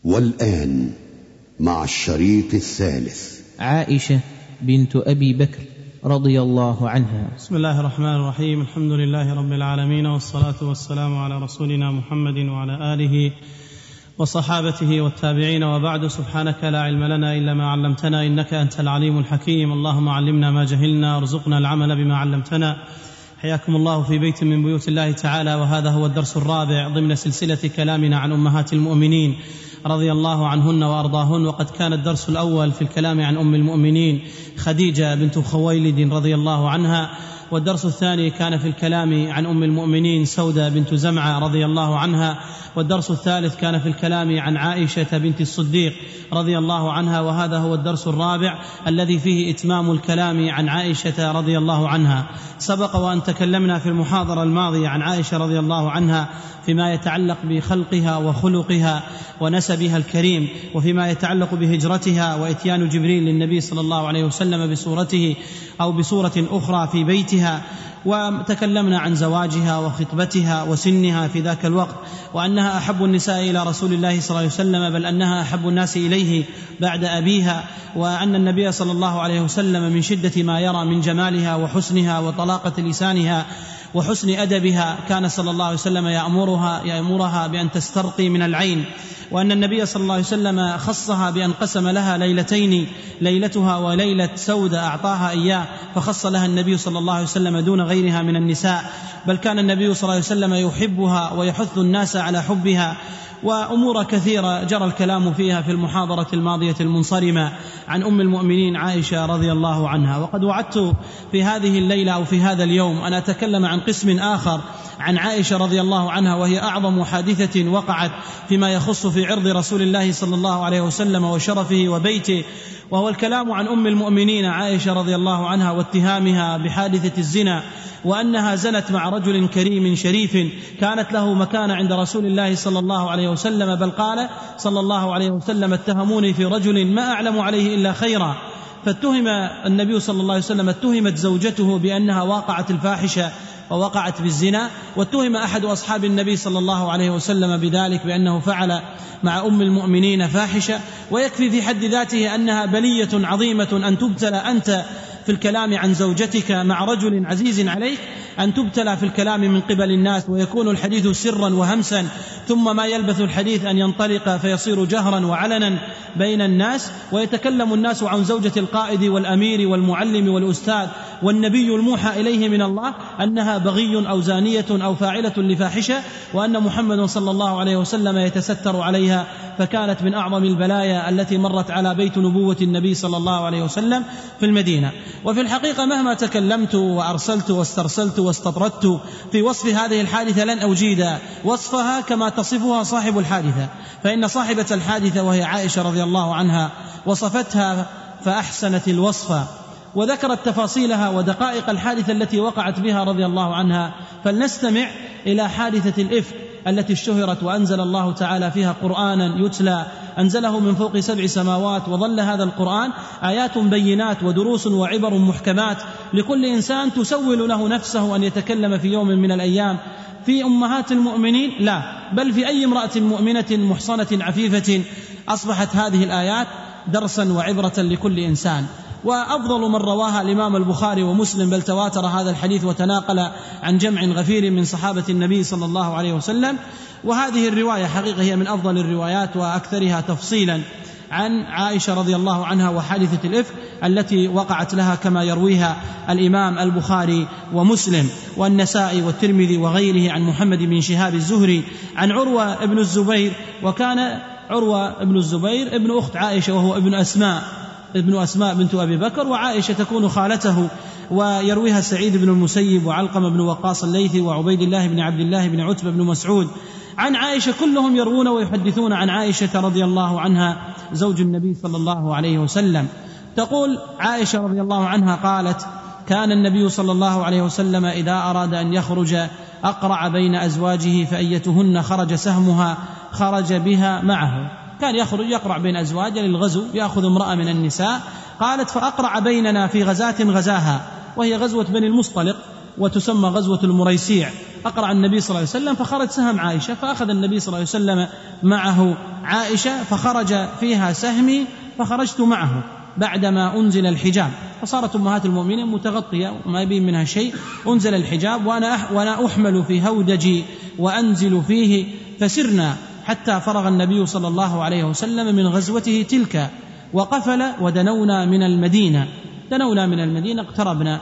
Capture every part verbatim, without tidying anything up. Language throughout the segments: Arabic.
والآن مع الشريط الثالث. عائشة بنت أبي بكر رضي الله عنها. بسم الله الرحمن الرحيم. الحمد لله رب العالمين، والصلاة والسلام على رسولنا محمد وعلى آله وصحابته والتابعين، وبعد. سبحانك لا علم لنا إلا ما علمتنا، إنك أنت العليم الحكيم. اللهم علمنا ما جهلنا، وارزقنا العمل بما علمتنا. حياكم الله في بيت من بيوت الله تعالى، وهذا هو الدرس الرابع ضمن سلسلة كلامنا عن أمهات المؤمنين رضي الله عنهن وأرضاهن. وقد كان الدرس الأول في الكلام عن أم المؤمنين خديجة بنت خويلد رضي الله عنها، والدرس الثاني كان في الكلام عن أم المؤمنين سودة بنت زمعة رضي الله عنها، والدرس الثالث كان في الكلام عن عائشة بنت الصديق رضي الله عنها، وهذا هو الدرس الرابع الذي فيه إتمام الكلام عن عائشة رضي الله عنها. سبق وأن تكلمنا في المحاضرة الماضية عن عائشة رضي الله عنها فيما يتعلق بخلقها وخلقها ونسبها الكريم، وفيما يتعلق بهجرتها وإتيان جبريل للنبي صلى الله عليه وسلم بصورته أو بصورة أخرى في بيتها، وتكلمنا عن زواجها وخطبتها وسنها في ذاك الوقت، وأنها أحب النساء إلى رسول الله صلى الله عليه وسلم، بل أنها أحب الناس إليه بعد أبيها، وأن النبي صلى الله عليه وسلم من شدة ما يرى من جمالها وحسنها وطلاقة لسانها وحسن أدبها كان صلى الله عليه وسلم يأمرها, يأمرها بأن تسترقي من العين، وأن النبي صلى الله عليه وسلم خصها بأن قسم لها ليلتين، ليلتها وليلة سودة أعطاها إياه، فخص لها النبي صلى الله عليه وسلم دون غيرها من النساء، بل كان النبي صلى الله عليه وسلم يحبها ويحث الناس على حبها. وأمور كثيرة جرى الكلام فيها في المحاضرة الماضية المنصرمة عن أم المؤمنين عائشة رضي الله عنها. وقد وعدت في هذه الليلة أو في هذا اليوم أن أتكلم عن قسم آخر عن عائشة رضي الله عنها، وهي أعظم حادثة وقعت فيما يخص في عرض رسول الله صلى الله عليه وسلم وشرفه وبيته، وهو الكلام عن أم المؤمنين عائشة رضي الله عنها واتهامها بحادثة الزنا، وأنها زنت مع رجل كريم شريف كانت له مكانة عند رسول الله صلى الله عليه وسلم، بل قال صلى الله عليه وسلم: اتهموني في رجل ما أعلم عليه إلا خيرا. فاتهم النبي صلى الله عليه وسلم، اتهمت زوجته بأنها واقعت الفاحشة ووقعت بالزنا، واتهم أحد أصحاب النبي صلى الله عليه وسلم بذلك بأنه فعل مع أم المؤمنين فاحشة. ويكفي في حد ذاته أنها بلية عظيمة أن تبتلى أنت في الكلام عن زوجتك مع رجل عزيز عليك، أن تبتلى في الكلام من قبل الناس ويكون الحديث سرا وهمسا، ثم ما يلبث الحديث أن ينطلق فيصير جهرا وعلنا بين الناس، ويتكلم الناس عن زوجة القائد والأمير والمعلم والأستاذ والنبي الموحى إليه من الله أنها بغي أو زانية أو فاعلة لفاحشة، وأن محمد صلى الله عليه وسلم يتستر عليها، فكانت من أعظم البلايا التي مرت على بيت نبوة النبي صلى الله عليه وسلم في المدينة. وفي الحقيقة مهما تكلمت وأرسلت واسترسلت واستطردت في وصف هذه الحادثة لن أجيد وصفها كما تصفها صاحب الحادثة، فإن صاحبة الحادثة وهي عائشة رضي الله عنها وصفتها فأحسنت الوصف وذكرت تفاصيلها ودقائق الحادثة التي وقعت بها رضي الله عنها. فلنستمع إلى حادثة الإفك التي اشتهرت وأنزل الله تعالى فيها قرآنا يتلى، أنزله من فوق سبع سماوات، وظل هذا القرآن آيات بينات ودروس وعبر محكمات لكل إنسان تسول له نفسه أن يتكلم في يوم من الأيام في أمهات المؤمنين، لا بل في أي امرأة مؤمنة محصنة عفيفة. أصبحت هذه الآيات درسا وعبرة لكل إنسان. وأفضل من رواها الإمام البخاري ومسلم، بل تواتر هذا الحديث وتناقل عن جمع غفير من صحابة النبي صلى الله عليه وسلم. وهذه الرواية حقيقة هي من أفضل الروايات وأكثرها تفصيلا عن عائشة رضي الله عنها وحادثة الإفك التي وقعت لها كما يرويها الإمام البخاري ومسلم والنسائي والترمذي وغيره عن محمد بن شهاب الزهري عن عروة ابن الزبير، وكان عروة ابن الزبير ابن أخت عائشة وهو ابن أسماء ابن أسماء بنت أبي بكر، وعائشة تكون خالته. ويرويها سعيد بن المسيب وعلقم بن وقاص الليثي وعبيد الله بن عبد الله بن عتبة بن مسعود عن عائشة، كلهم يروون ويحدثون عن عائشة رضي الله عنها زوج النبي صلى الله عليه وسلم. تقول عائشة رضي الله عنها قالت: كان النبي صلى الله عليه وسلم إذا أراد أن يخرج أقرع بين أزواجه، فأيتهن خرج سهمها خرج بها معه. كان يخرج يقرع بين أزواجه للغزو، يأخذ امرأة من النساء. قالت: فأقرع بيننا في غزاة غزاها، وهي غزوة بني المصطلق وتسمى غزوة المريسيع، أقرع النبي صلى الله عليه وسلم فخرج سهم عائشة، فأخذ النبي صلى الله عليه وسلم معه عائشة فخرج فيها سهمي فخرجت معه بعدما أنزل الحجاب، فصارت أمهات المؤمنين متغطية وما يبين منها شيء، أنزل الحجاب وأنا وأنا أحمل في هودجي وأنزل فيه، فسرنا حتى فرغ النبي صلى الله عليه وسلم من غزوته تلك وقفل ودنونا من المدينة. دنونا من المدينة اقتربنا،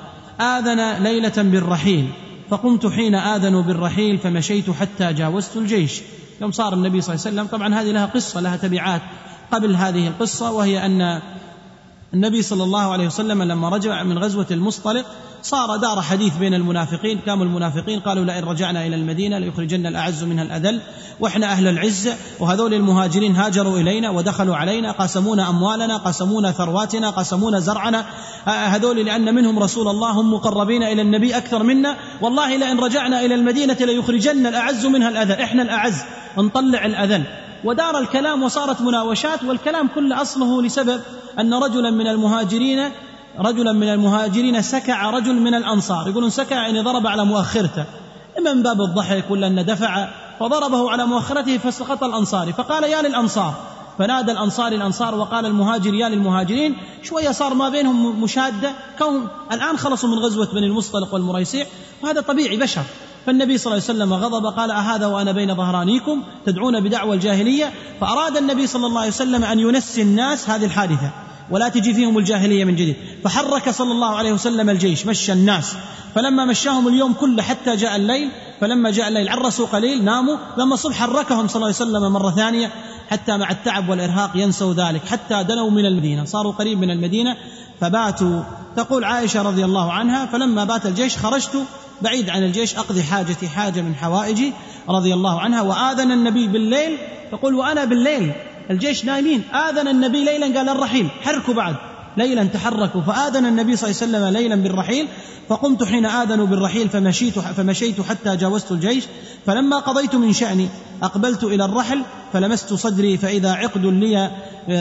آذن ليلة بالرحيل، فقمت حين آذنوا بالرحيل فمشيت حتى جاوزت الجيش. يوم صار النبي صلى الله عليه وسلم، طبعا هذه لها قصة لها تبعات قبل هذه القصة، وهي أن النبي صلى الله عليه وسلم لما رجع من غزوة المصطلق صار دار حديث بين المنافقين، كانوا المنافقين قالوا لئن رجعنا إلى المدينة ليخرجن الأعز منها الأذل وإحنا أهل العزة، وهذول المهاجرين هاجروا إلينا ودخلوا علينا، قسمونا أموالنا، قسمونا ثرواتنا، قسمونا زرعنا، هذول لأن منهم رسول الله هم مقربين إلى النبي أكثر منا، والله لئن رجعنا إلى المدينة ليخرجن الأعز منها الأذل، إحنا الأعز نطلع الأذل. ودار الكلام وصارت مناوشات، والكلام كل أصله لسبب أن رجلا من المهاجرين رجلا من المهاجرين سكع رجل من الأنصار، يقولون سكع يعني ضرب على مؤخرته، إما من باب الضحك ولا أن دفع، فضربه على مؤخرته فسقط الأنصاري، فقال يا للأنصار، فنادى الأنصاري الأنصار وقال المهاجر يا للمهاجرين. شوية صار ما بينهم مشادة، كون الآن خلصوا من غزوة بني المصطلق والمريسيع، وهذا طبيعي بشر. فالنبي صلى الله عليه وسلم غضب قال أهذا وأنا بين ظهرانيكم تدعون بدعوى الجاهلية، فأراد النبي صلى الله عليه وسلم أن ينسي الناس هذه الحادثة ولا تجي فيهم الجاهلية من جديد، فحرك صلى الله عليه وسلم الجيش، مشى الناس، فلما مشاهم اليوم كله حتى جاء الليل، فلما جاء الليل عرسوا قليل ناموا، لما صبح حركهم صلى الله عليه وسلم مرة ثانية حتى مع التعب والإرهاق ينسوا ذلك، حتى دنوا من المدينة، صاروا قريب من المدينة فباتوا. تقول عائشة رضي الله عنها فلما بات الجيش خرجت بعيد عن الجيش أقضي حاجتي، حاجة من حوائجي رضي الله عنها. وآذن النبي بالليل، تقول وأنا بالليل الجيش نايمين، آذن النبي ليلا قال الرحيل حركوا بعد، ليلا تحركوا، فآذن النبي صلى الله عليه وسلم ليلا بالرحيل، فقمت حين آذنوا بالرحيل فمشيت, فمشيت حتى جاوزت الجيش، فلما قضيت من شأني أقبلت إلى الرحل فلمست صدري فإذا عقد لي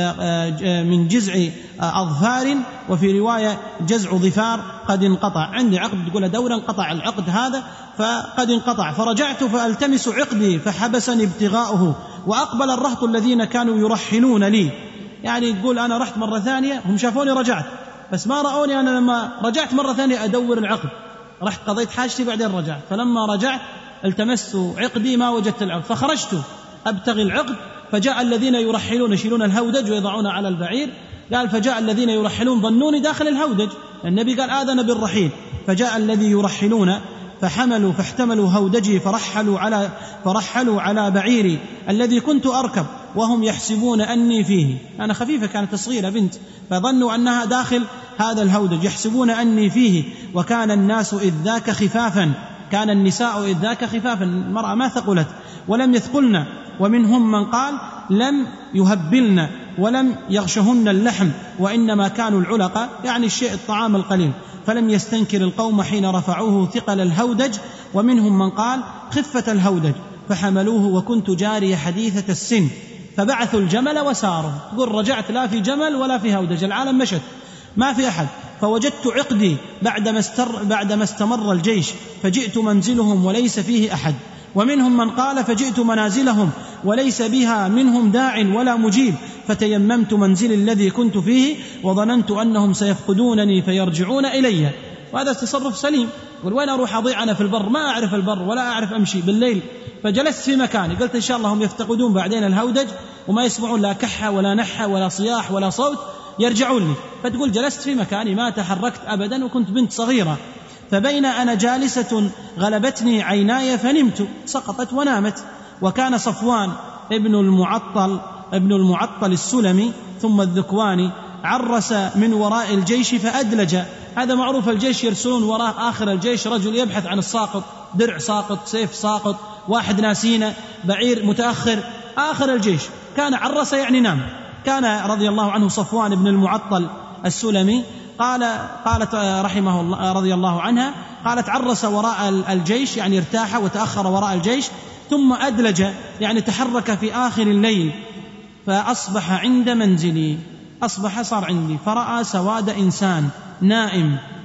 من جزع أظفار، وفي رواية جزع ظفار قد انقطع، عندي عقد تقول دورا انقطع العقد هذا فقد انقطع، فرجعت فألتمس عقدي فحبسني ابتغاؤه، وأقبل الرهط الذين كانوا يرحلون لي، يعني يقول أنا رحت مرة ثانية هم شافوني رجعت بس ما رأوني، أنا لما رجعت مرة ثانية أدور العقد، رحت قضيت حاجتي بعدين رجعت، فلما رجعت التمست عقدي ما وجدت العقد، فخرجت أبتغي العقد، فجاء الذين يرحلون يشيلون الهودج ويضعون على البعير، قال فجاء الذين يرحلون ظنوني داخل الهودج، النبي قال آذن بالرحيل، فجاء الذي يرحلون فحملوا فاحتملوا هودجي فرحلوا على فرحلوا على بعيري الذي كنت أركب، وهم يحسبون أني فيه، أنا خفيفة كانت صغيرة بنت، فظنوا أنها داخل هذا الهودج، يحسبون أني فيه، وكان الناس إذ ذاك خفافا، كان النساء إذ ذاك خفافا، المرأة ما ثقلت ولم يثقلن، ومنهم من قال لم يهبلن ولم يغشهن اللحم، وإنما كانوا العلقة يعني الشيء الطعام القليل، فلم يستنكر القوم حين رفعوه ثقل الهودج، ومنهم من قال خفة الهودج، فحملوه وكنت جارية حديثة السن، فبعثوا الجمل وساروا، تقول رجعت لا في جمل ولا في هودج، العالم مشت ما في أحد، فوجدت عقدي بعدما استر بعدما استمر الجيش، فجئت منزلهم وليس فيه أحد، ومنهم من قال فجئت منازلهم وليس بها منهم داع ولا مجيب، فتيممت منزل الذي كنت فيه وظننت أنهم سيفقدونني فيرجعون إلي، وهذا تصرف سليم، وين أروح أضيع أنا في البر، ما أعرف البر ولا أعرف أمشي بالليل، فجلست في مكاني، قلت إن شاء الله هم يفتقدون بعدين الهودج وما يسمعون لا كحة ولا نحة ولا صياح ولا صوت يرجعون لي، فتقول جلست في مكاني ما تحركت أبدا، وكنت بنت صغيرة، فبين أنا جالسة غلبتني عيناي فنمت، سقطت ونامت، وكان صفوان ابن المعطل ابن المعطل السلمي ثم الذكواني عرس من وراء الجيش فأدلج، هذا معروف الجيش يرسلون وراء آخر الجيش رجل يبحث عن الساقط، درع ساقط، سيف ساقط، واحد ناسينه، بعير متأخر، آخر الجيش، كان عرس يعني نام. كان رضي الله عنه صفوان بن المعطل السلمي قال قالت رحمه الله رضي الله عنها قالت عرس وراء الجيش يعني ارتاح وتأخر وراء الجيش، ثم أدلج يعني تحرك في آخر الليل، فأصبح عند منزلي، أصبح صار عندي، فرأى سواد إنسان نائم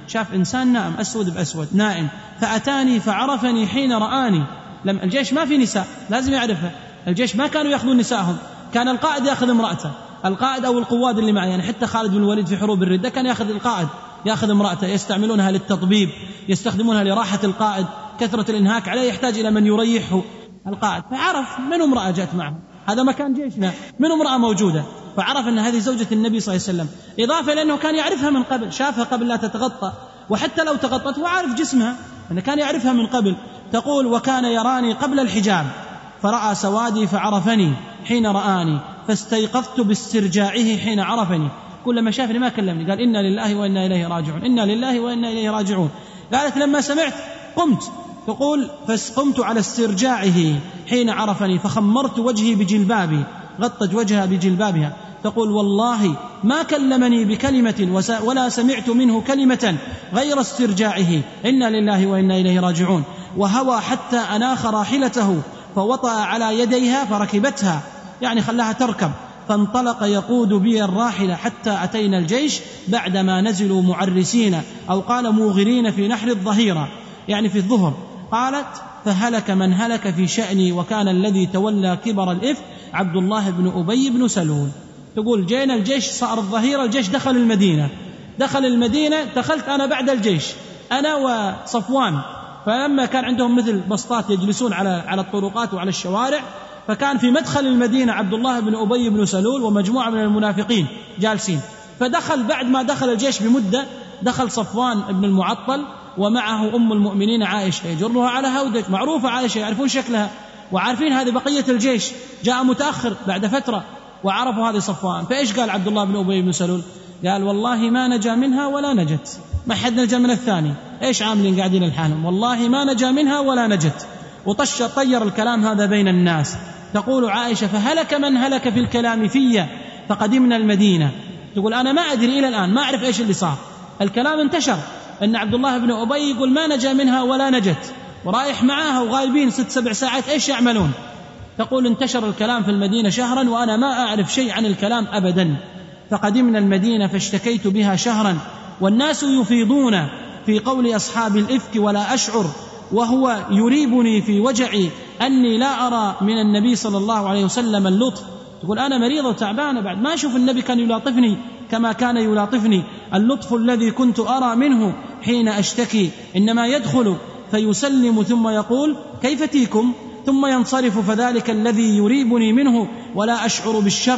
شاف إنسان نائم أسود بأسود نائم، فأتاني فعرفني حين رآني. لم الجيش ما في نساء لازم يعرفها، الجيش ما كانوا يأخذون نسائهم، كان القائد يأخذ امرأته، القائد أو القواد اللي معه، يعني حتى خالد بن الوليد في حروب الردة كان يأخذ القائد يأخذ امرأته، يستعملونها للتطبيب، يستخدمونها لراحة القائد، كثرة الإنهاك عليه يحتاج إلى من يريحه القائد، فعرف من امرأة جاءت معه، هذا مكان جيشنا، من امرأة موجودة، فعرف أن هذه زوجة النبي صلى الله عليه وسلم، إضافة لأنه كان يعرفها من قبل، شافها قبل لا تتغطى، وحتى لو تغطت هو عارف جسمها، أنه كان يعرفها من قبل. تقول وكان يراني قبل الحجاب فرأى سوادي فعرفني حين رآني فاستيقظت باسترجاعه حين عرفني. كلما شافني ما كلمني، قال إنا لله وإنا إليه راجعون، إنا لله وإنا إليه راجعون. قالت لما سمعت قمت، تقول فقمت على استرجاعه حين عرفني فخمرت وجهي بجلبابي، غطت وجهها بجلبابها. تقول والله ما كلمني بكلمة ولا سمعت منه كلمة غير استرجاعه إنا لله وإنا إليه راجعون. وهوى حتى أناخ راحلته فوطأ على يديها فركبتها، يعني خلاها تركب، فانطلق يقود بي الراحلة حتى أتينا الجيش بعدما نزلوا معرسين أو قال موغرين في نحر الظهيرة، يعني في الظهر. قالت فهلك من هلك في شأني، وكان الذي تولى كبر الإفك عبد الله بن أبي بن سلول. تقول جينا الجيش صار الظهيرة، الجيش دخل المدينة، دخل المدينة دخلت أنا بعد الجيش أنا وصفوان، فلما كان عندهم مثل بسطات يجلسون على على الطرقات وعلى الشوارع، فكان في مدخل المدينة عبد الله بن أبي بن سلول ومجموعة من المنافقين جالسين. فدخل بعد ما دخل الجيش بمدة دخل صفوان بن المعطل ومعه أم المؤمنين عائشة يجرها على هودج، معروفة عائشة يعرفون شكلها وعارفين هذه بقية الجيش، جاء متأخر بعد فترة وعرفوا هذه صفوان. فإيش قال عبد الله بن أبي بن سلول؟ قال والله ما نجا منها ولا نجت، ما حد نجا من الثاني، إيش عاملين قاعدين الحالهم، والله ما نجا منها ولا نجت، وطش طير الكلام هذا بين الناس. تقول عائشة فهلك من هلك في الكلام فيا فقدمنا المدينة. تقول أنا ما أدري إلى الآن، ما أعرف إيش اللي صار، الكلام انتشر أن عبد الله بن أبي يقول ما نجا منها ولا نجت، ورايح معاها وغايبين ست سبع ساعات، إيش يعملون؟ تقول انتشر الكلام في المدينة شهرا وأنا ما أعرف شيء عن الكلام أبدا. فقدمنا المدينة فاشتكيت بها شهرا والناس يفيضون في قول أصحاب الإفك ولا أشعر، وهو يريبني في وجعي أني لا أرى من النبي صلى الله عليه وسلم اللطف. تقول أنا مريضة وتعبانة بعد ما أشوف النبي كان يلاطفني كما كان يلاطفني، اللطف الذي كنت أرى منه حين أشتكي إنما يدخل فيسلم ثم يقول كيف تيكم ثم ينصرف، فذلك الذي يريبني منه ولا أشعر بالشر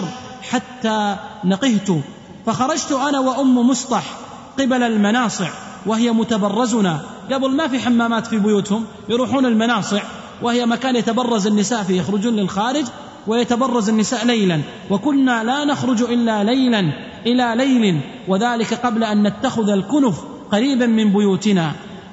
حتى نقهت. فخرجت أنا وأم مسطح قبل المناصع وهي متبرزنا، قبل ما في حمامات في بيوتهم يروحون المناصع وهي مكان يتبرز النساء فيه، يخرجون للخارج ويتبرز النساء ليلا، وكنا لا نخرج إلا ليلا إلى ليل، وذلك قبل أن نتخذ الكنف قريبا من بيوتنا،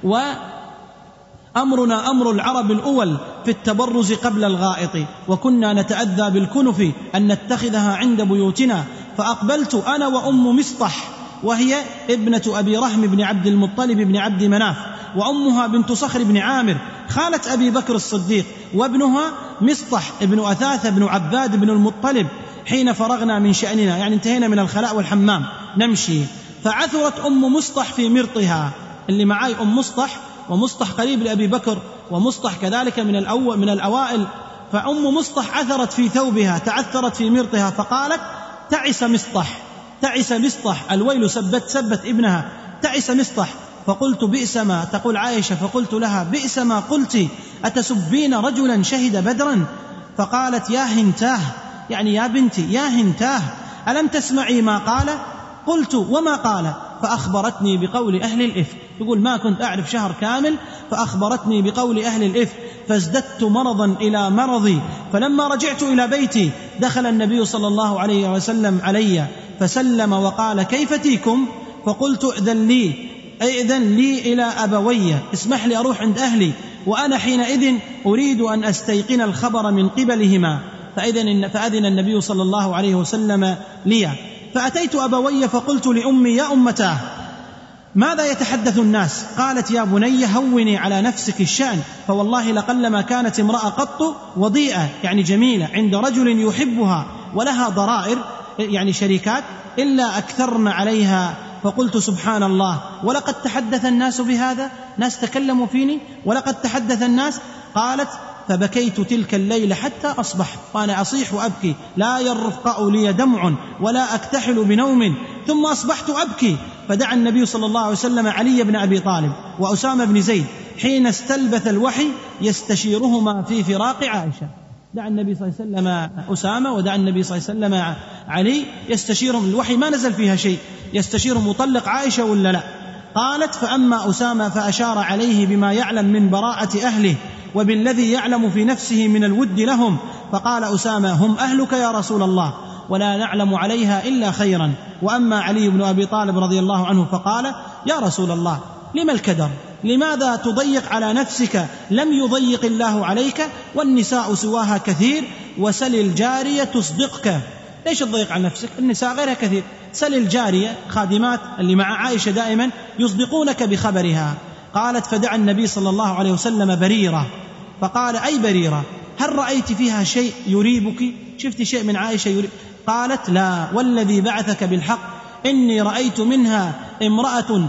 وأمرنا أمر العرب الأول في التبرز قبل الغائط، وكنا نتأذى بالكنف أن نتخذها عند بيوتنا. فأقبلت أنا وأم مسطح وهي ابنة أبي رهم بن عبد المطلب بن عبد مناف، وأمها بنت صخر بن عامر خالة أبي بكر الصديق، وابنها مسطح ابن أثاث بن عباد بن المطلب. حين فرغنا من شأننا، يعني انتهينا من الخلاء والحمام نمشي، فعثرت أم مسطح في مرطها، اللي معاي أم مسطح، ومسطح قريب لأبي بكر، ومسطح كذلك من الأول من الأوائل. فأم مسطح عثرت في ثوبها، تعثرت في مرطها، فقالت تعس مسطح، تعس مسطح، الويل سبت سبت ابنها، تعس مسطح. فقلت بئس ما، تقول عائشة فقلت لها بئس ما قلت، أتسبين رجلا شهد بدرا؟ فقالت يا هنتاه، يعني يا بنتي يا هنتاه، ألم تسمعي ما قال؟ قلت وما قال؟ فأخبرتني بقول أهل الإفك. يقول ما كنت أعرف شهر كامل فأخبرتني بقول أهل الإفك، فازددت مرضا إلى مرضي. فلما رجعت إلى بيتي دخل النبي صلى الله عليه وسلم علي فسلم وقال كيف تيكم؟ فقلت ائذن لي ائذن لي إلى أبوي، اسمح لي أروح عند أهلي، وأنا حينئذ أريد أن أستيقن الخبر من قبلهما. فأذن, فأذن النبي صلى الله عليه وسلم لي، فأتيت أبوي فقلت لأمي يا أمتاه ماذا يتحدث الناس؟ قالت يا بني هوني على نفسك الشأن، فوالله لقلما كانت امرأة قط وضيئة، يعني جميلة، عند رجل يحبها ولها ضرائر، يعني شريكات، إلا أكثرن عليها فقلت سبحان الله، ولقد تحدث الناس بهذا، ناس تكلموا فيني ولقد تحدث الناس. قالت فبكيت تلك الليلة حتى أصبحت وأنا أصيح وأبكي، لا يرفق لي دمع ولا أكتحل بنوم، ثم أصبحت أبكي. فدعا النبي صلى الله عليه وسلم علي بن أبي طالب وأسامة بن زيد حين استلبث الوحي يستشيرهما في فراق عائشة. دعا النبي صلى الله عليه وسلم أسامة ودعا النبي صلى الله عليه وسلم علي يستشيرهم، الوحي ما نزل فيها شيء، يستشيرهم مطلق عائشة ولا لا. قالت فأما أسامة فأشار عليه بما يعلم من براءة أهله وبالذي يعلم في نفسه من الود لهم، فقال أسامة هم أهلك يا رسول الله ولا نعلم عليها إلا خيرا. وأما علي بن أبي طالب رضي الله عنه فقال يا رسول الله لما الكدر، لماذا تضيق على نفسك، لم يضيق الله عليك والنساء سواها كثير، وسل الجارية تصدقك. ليش تضيق على نفسك؟ النساء غيرها كثير، سل الجارية خادمات اللي مع عائشة دائما يصدقونك بخبرها. قالت فدعا النبي صلى الله عليه وسلم بريرة فقال أي بريرة هل رأيت فيها شيء يريبك، شفت شيء من عائشة يريب؟ قالت لا والذي بعثك بالحق إني رأيت منها امرأة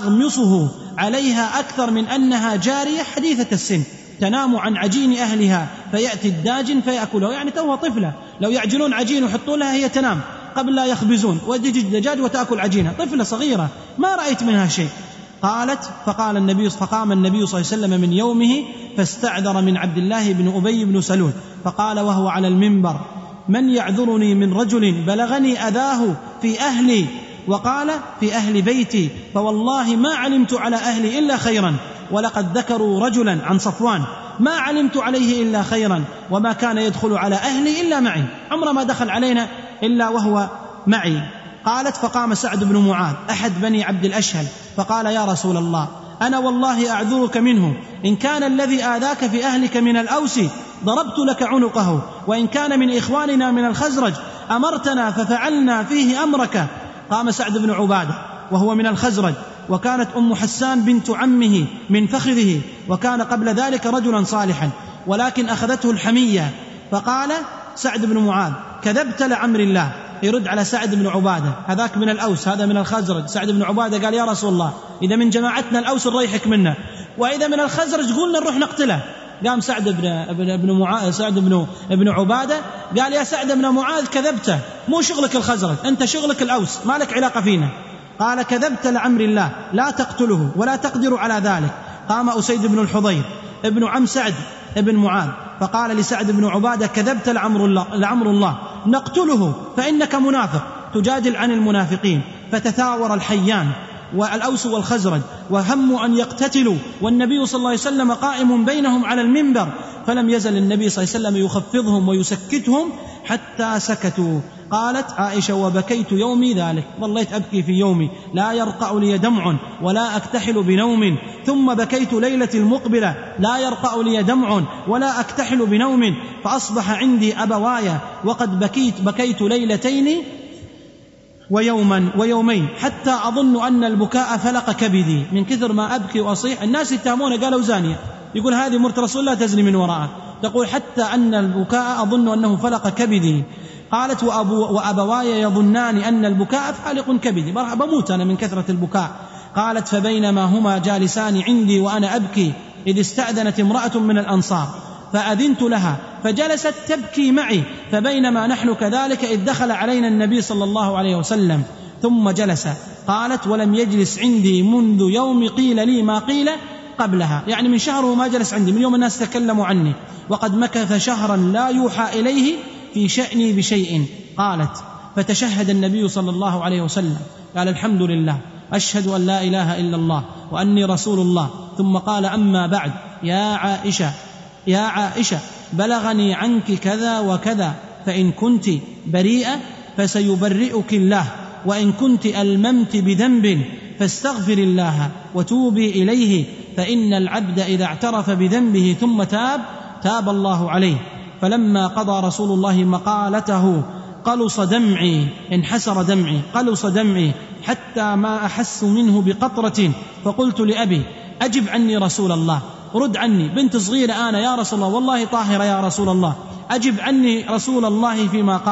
أغمصه عليها أكثر من أنها جارية حديثة السن تنام عن عجين أهلها فيأتي الداجن فيأكله، يعني توها طفلة لو يعجنون عجين ويحطوا لها هي تنام قبل لا يخبزون وتجي الدجاج وتأكل عجينها، طفلة صغيرة ما رأيت منها شيء. قالت فقال النبي فقام النبي صلى الله عليه وسلم من يومه فاستعذر من عبد الله بن أبي بن سلول فقال وهو على المنبر من يعذرني من رجل بلغني أذاه في أهلي، وقال في أهل بيتي، فوالله ما علمت على أهلي إلا خيرا، ولقد ذكروا رجلا عن صفوان ما علمت عليه إلا خيرا، وما كان يدخل على أهلي إلا معي، عمره ما دخل علينا إلا وهو معي. قالت فقام سعد بن معاذ أحد بني عبد الأشهل فقال يا رسول الله أنا والله أعذرك منه، إن كان الذي آذاك في أهلك من الأوس ضربت لك عنقه، وإن كان من إخواننا من الخزرج أمرتنا ففعلنا فيه أمرك. قام سعد بن عبادة وهو من الخزرج، وكانت أم حسان بنت عمه من فخذه، وكان قبل ذلك رجلا صالحا ولكن أخذته الحمية. فقال سعد بن معاذ كذبت لعمر الله، يرد على سعد بن عبادة، هذاك من الأوس هذا من الخزرج. سعد بن عبادة قال يا رسول الله إذا من جماعتنا الأوس نريحك منه، وإذا من الخزرج قلنا نروح نقتله. قام سعد بن ابن معاذ سعد بن ابن عبادة قال يا سعد بن معاذ كذبت، مو شغلك الخزرج، أنت شغلك الأوس، ما لك علاقة فينا. قال كذبت لعمر الله لا تقتله ولا تقدر على ذلك. قام أسيد بن الحضير ابن عم سعد ابن معاذ فقال لسعد بن عبادة كذبت لعمر الله, لعمر الله نقتله فإنك منافق تجادل عن المنافقين. فتثاور الحيان والأوس والخزرج وهموا أن يقتتلوا، والنبي صلى الله عليه وسلم قائم بينهم على المنبر، فلم يزل النبي صلى الله عليه وسلم يخفضهم ويسكتهم حتى سكتوا. قالت عائشة وبكيت يومي ذلك، ظليت أبكي في يومي لا يرقع لي دمع ولا أكتحل بنوم، ثم بكيت ليلة المقبلة لا يرقع لي دمع ولا أكتحل بنوم، فأصبح عندي أبوايا وقد بكيت بكيت ليلتين ويوما ويومين حتى أظن أن البكاء فلق كبدي، من كثر ما أبكي وأصيح. الناس يتهمون قالوا زانية، يقول هذه مرت رسول الله تزني من وراءه، تقول حتى أن البكاء أظن أنه فلق كبدي. قالت وأبو وأبواي يظنان أن البكاء فالق كبدي، بموت أنا من كثرة البكاء. قالت فبينما هما جالسان عندي وأنا أبكي إذ استأذنت امرأة من الأنصار فأذنت لها فجلست تبكي معي، فبينما نحن كذلك إذ دخل علينا النبي صلى الله عليه وسلم ثم جلس. قالت ولم يجلس عندي منذ يوم قيل لي ما قيل قبلها، يعني من شهر ما جلس عندي، من يوم الناس تكلموا عني، وقد مكث شهرا لا يوحى إليه في شأني بشيء. قالت فتشهد النبي صلى الله عليه وسلم قال الحمد لله أشهد أن لا إله إلا الله وأني رسول الله، ثم قال أما بعد يا عائشة يا عائشة بلغني عنك كذا وكذا، فإن كنت بريئة فسيبرئك الله، وإن كنت ألممت بذنب فاستغفر الله وتوبي إليه، فإن العبد إذا اعترف بذنبه ثم تاب تاب الله عليه. فلما قضى رسول الله مقالته قلص دمعي انحسر دمعي قلص دمعي حتى ما أحس منه بقطرة، فقلت لأبي أجب عني رسول الله، رد عني، بنت صغيرة أنا يا رسول الله والله طاهرة يا رسول الله، أجب عني رسول الله فيما قال.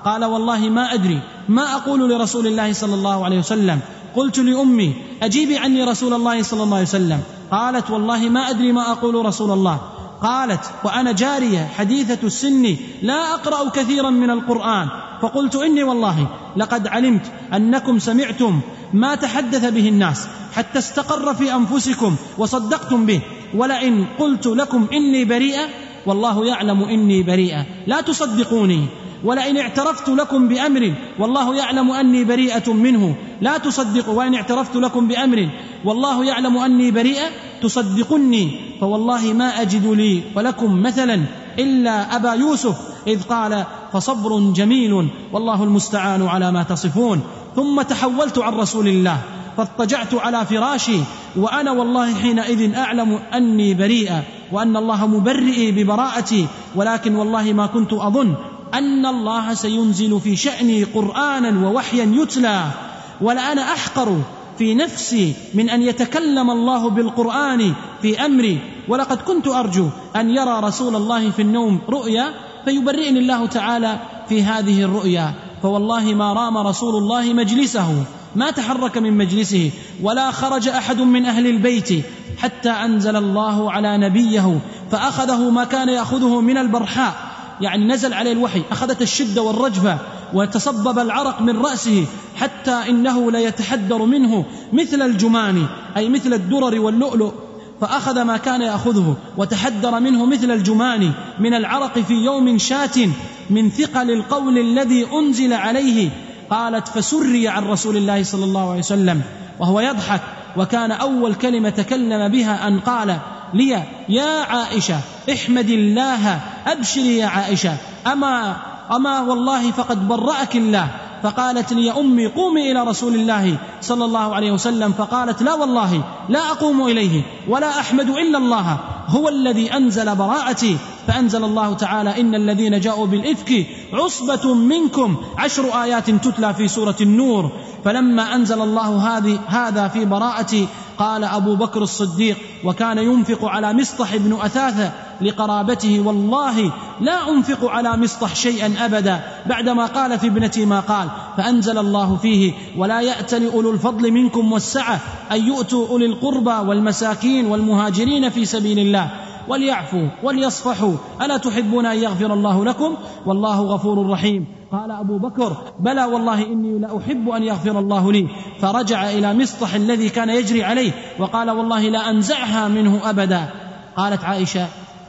قال والله ما أدري ما أقول لرسول الله صلى الله عليه وسلم. قلت لأمي أجيبي عني رسول الله صلى الله عليه وسلم. قالت والله ما أدري ما أقول رسول الله. قالت وأنا جارية حديثة السن لا أقرأ كثيرا من القرآن. فقلت إني والله لقد علمت أنكم سمعتم ما تحدث به الناس حتى استقر في أنفسكم وصدقتم به، ولئن قلت لكم إني بريئة والله يعلم إني بريئة لا تصدقوني، ولئن اعترفت لكم بأمر والله يعلم أني بريئة منه لا تصدقوا، وإن اعترفت لكم بأمر والله يعلم أني بريئة تصدقني. فوالله ما أجد لي ولكم مثلا إلا أبا يوسف إذ قال فصبر جميل والله المستعان على ما تصفون. ثم تحولت عن رسول الله فاضطجعت على فراشي وأنا والله حينئذ أعلم أني بريئة وأن الله مبرئي ببراءتي، ولكن والله ما كنت أظن أن الله سينزل في شأني قرآنا ووحيا يتلى، ولأنا أحقر في نفسي من أن يتكلم الله بالقرآن في أمري، ولقد كنت أرجو أن يرى رسول الله في النوم رؤيا فيبرئني الله تعالى في هذه الرؤيا. فوالله ما رام رسول الله مجلسه، ما تحرك من مجلسه ولا خرج أحد من أهل البيت حتى أنزل الله على نبيه فأخذه ما كان يأخذه من البرحاء، يعني نزل عليه الوحي، أخذت الشدة والرجفة وتصبب العرق من رأسه حتى إنه ليتحدر منه مثل الجمان أي مثل الدرر واللؤلؤ، فأخذ ما كان يأخذه وتحدر منه مثل الجمان من العرق في يوم شات من ثقل القول الذي أنزل عليه. قالت فسري عن رسول الله صلى الله عليه وسلم وهو يضحك، وكان أول كلمة تكلم بها أن قال لي يا عائشة احمد الله أبشري يا عائشة أما, أما والله فقد برأك الله. فقالت لي أمي قومي إلى رسول الله صلى الله عليه وسلم، فقالت لا والله لا أقوم إليه ولا أحمد إلا الله هو الذي أنزل براءتي. فأنزل الله تعالى إن الذين جاءوا بالإفك عصبة منكم عشر آيات تتلى في سورة النور. فلما أنزل الله هذه هذا في براءتي قال أبو بكر الصديق وكان ينفق على مصطح بن أثاثة لقرابته والله لا أنفق على مصطح شيئا أبدا بعدما قال في ابنتي ما قال. فأنزل الله فيه ولا يأتل أولو الفضل منكم والسعة أن يؤتوا أولي القربى والمساكين والمهاجرين في سبيل الله وليعفوا وليصفحوا ألا تحبون أن يغفر الله لكم والله غفور رحيم. قال أبو بكر بلى والله إني لا أحب أن يغفر الله لي. فرجع إلى مصطح الذي كان يجري عليه وقال والله لا أنزعها منه أبدا. قالت عائشة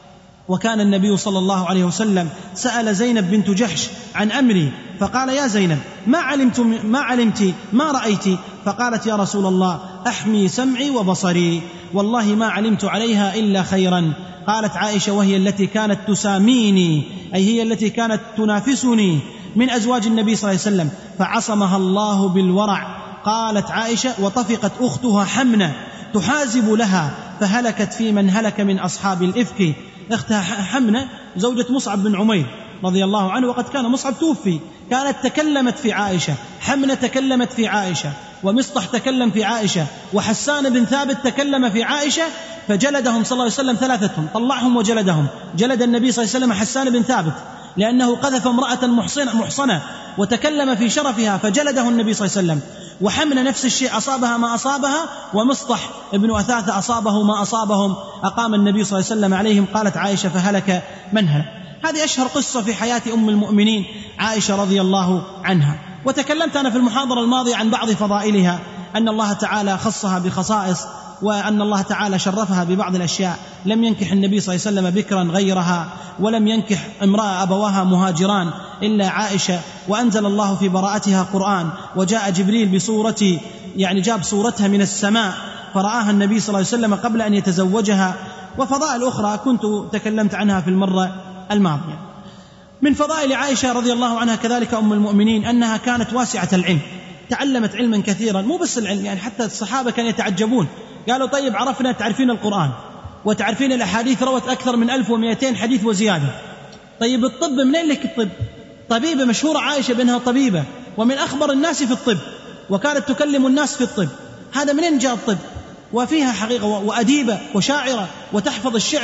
وكان النبي صلى الله عليه وسلم سأل زينب بنت جحش عن أمري فقال يا زينب ما علمت ما علمت ما رأيت؟ فقالت يا رسول الله أحمي سمعي وبصري والله ما علمت عليها إلا خيرا. قالت عائشة وهي التي كانت تساميني أي هي التي كانت تنافسني من أزواج النبي صلى الله عليه وسلم فعصمها الله بالورع. قالت عائشة وطفقت أختها حمنة تحازب لها فهلكت في من هلك من أصحاب الإفك. اختها حمنة زوجة مصعب بن عمير رضي الله عنه، وقد كان مصعب توفي، كانت تكلمت في عائشة، حمنة تكلمت في عائشة، ومصطح تكلم في عائشة، وحسان بن ثابت تكلم في عائشة، فجلدهم صلى الله عليه وسلم ثلاثتهم، طلعهم وجلدهم. جلد النبي صلى الله عليه وسلم حسان بن ثابت لأنه قذف امرأة محصنة, محصنة وتكلم في شرفها فجلده النبي صلى الله عليه وسلم. وحمنة نفس الشيء أصابها ما أصابها، ومصطح ابن أثاثة أصابه ما أصابهم، أقام النبي صلى الله عليه وسلم عليهم. قالت عائشة فهلك من هلك. هذه أشهر قصة في حياة أم المؤمنين عائشة رضي الله عنها. وتكلمت أنا في المحاضرة الماضية عن بعض فضائلها، أن الله تعالى خصها بخصائص، وأن الله تعالى شرفها ببعض الأشياء. لم ينكح النبي صلى الله عليه وسلم بكرا غيرها، ولم ينكح امرأة أبواها مهاجران إلا عائشة، وأنزل الله في براءتها قرآن، وجاء جبريل بصورة يعني جاب صورتها من السماء فرآها النبي صلى الله عليه وسلم قبل أن يتزوجها. وفضائل أخرى كنت تكلمت عنها في المرة الماضية. من فضائل عائشة رضي الله عنها كذلك أم المؤمنين أنها كانت واسعة العلم، تعلمت علما كثيرا، مو بس العلم، يعني حتى الصحابة كانوا يتعجبون، قالوا طيب عرفنا تعرفين القرآن وتعرفين الأحاديث، روت أكثر من ألف ومئتين حديث وزيادة. طيب الطب منين لك الطب؟ طبيبة مشهورة عائشة بأنها طبيبة ومن أخبر الناس في الطب، وكانت تكلم الناس في الطب، هذا منين جاء الطب؟ وفيها حقيقة، وأديبة وشاعرة وتحفظ الشعر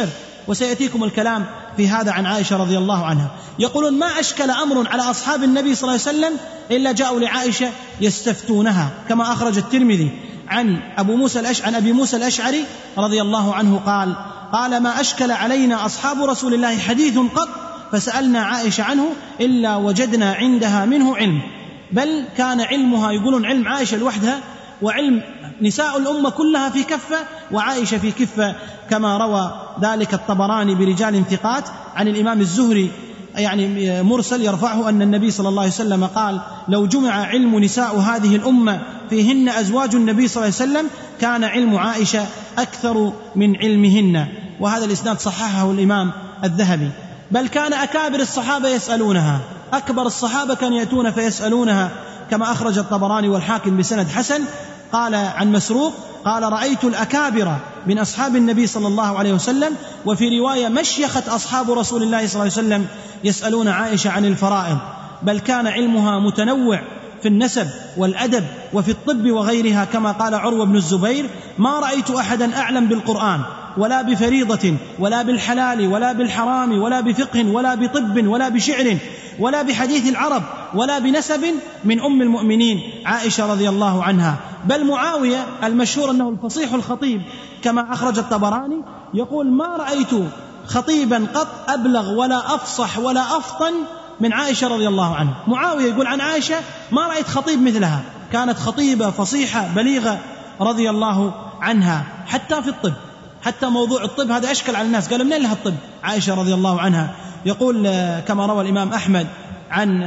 وسيأتيكم الكلام في هذا عن عائشة رضي الله عنها. يقولون: ما أشكل أمر على أصحاب النبي صلى الله عليه وسلم إلا جاءوا لعائشة يستفتونها، كما أخرج الترمذي عن أبو موسى الأش... عن أبي موسى الأشعري رضي الله عنه قال: قال: ما أشكل علينا أصحاب رسول الله حديث قط فسألنا عائشة عنه إلا وجدنا عندها منه علم. بل كان علمها، يقولون علم عائشة لوحدها وعلم نساء الأمة كلها في كفة وعائشة في كفة، كما روى ذلك الطبراني برجال ثقات عن الإمام الزهري يعني مرسل يرفعه أن النبي صلى الله عليه وسلم قال: لو جمع علم نساء هذه الأمة فيهن أزواج النبي صلى الله عليه وسلم كان علم عائشة أكثر من علمهن. وهذا الإسناد صححه الإمام الذهبي. بل كان أكابر الصحابة يسألونها، أكبر الصحابة كانوا يأتون فيسألونها، كما أخرج الطبراني والحاكم بسند حسن قال عن مسروق قال: رأيت الأكابر من أصحاب النبي صلى الله عليه وسلم، وفي رواية مشيخة أصحاب رسول الله صلى الله عليه وسلم يسألون عائشة عن الفرائض. بل كان علمها متنوع في النسب والأدب وفي الطب وغيرها، كما قال عروة بن الزبير: ما رأيت أحدا أعلم بالقرآن ولا بفريضة ولا بالحلال ولا بالحرام ولا بفقه ولا بطب ولا بشعر ولا بحديث العرب ولا بنسب من أم المؤمنين عائشة رضي الله عنها. بل معاوية المشهور أنه الفصيح الخطيب كما أخرج الطبراني يقول: ما رأيت خطيبا قط أبلغ ولا أفصح ولا أفطن من عائشة رضي الله عنها. معاوية يقول عن عائشة: ما رأيت خطيب مثلها، كانت خطيبة فصيحة بليغة رضي الله عنها. حتى في الطب، حتى موضوع الطب هذا أشكل على الناس، قالوا: منين لها الطب عائشة رضي الله عنها؟ يقول كما روى الإمام أحمد عن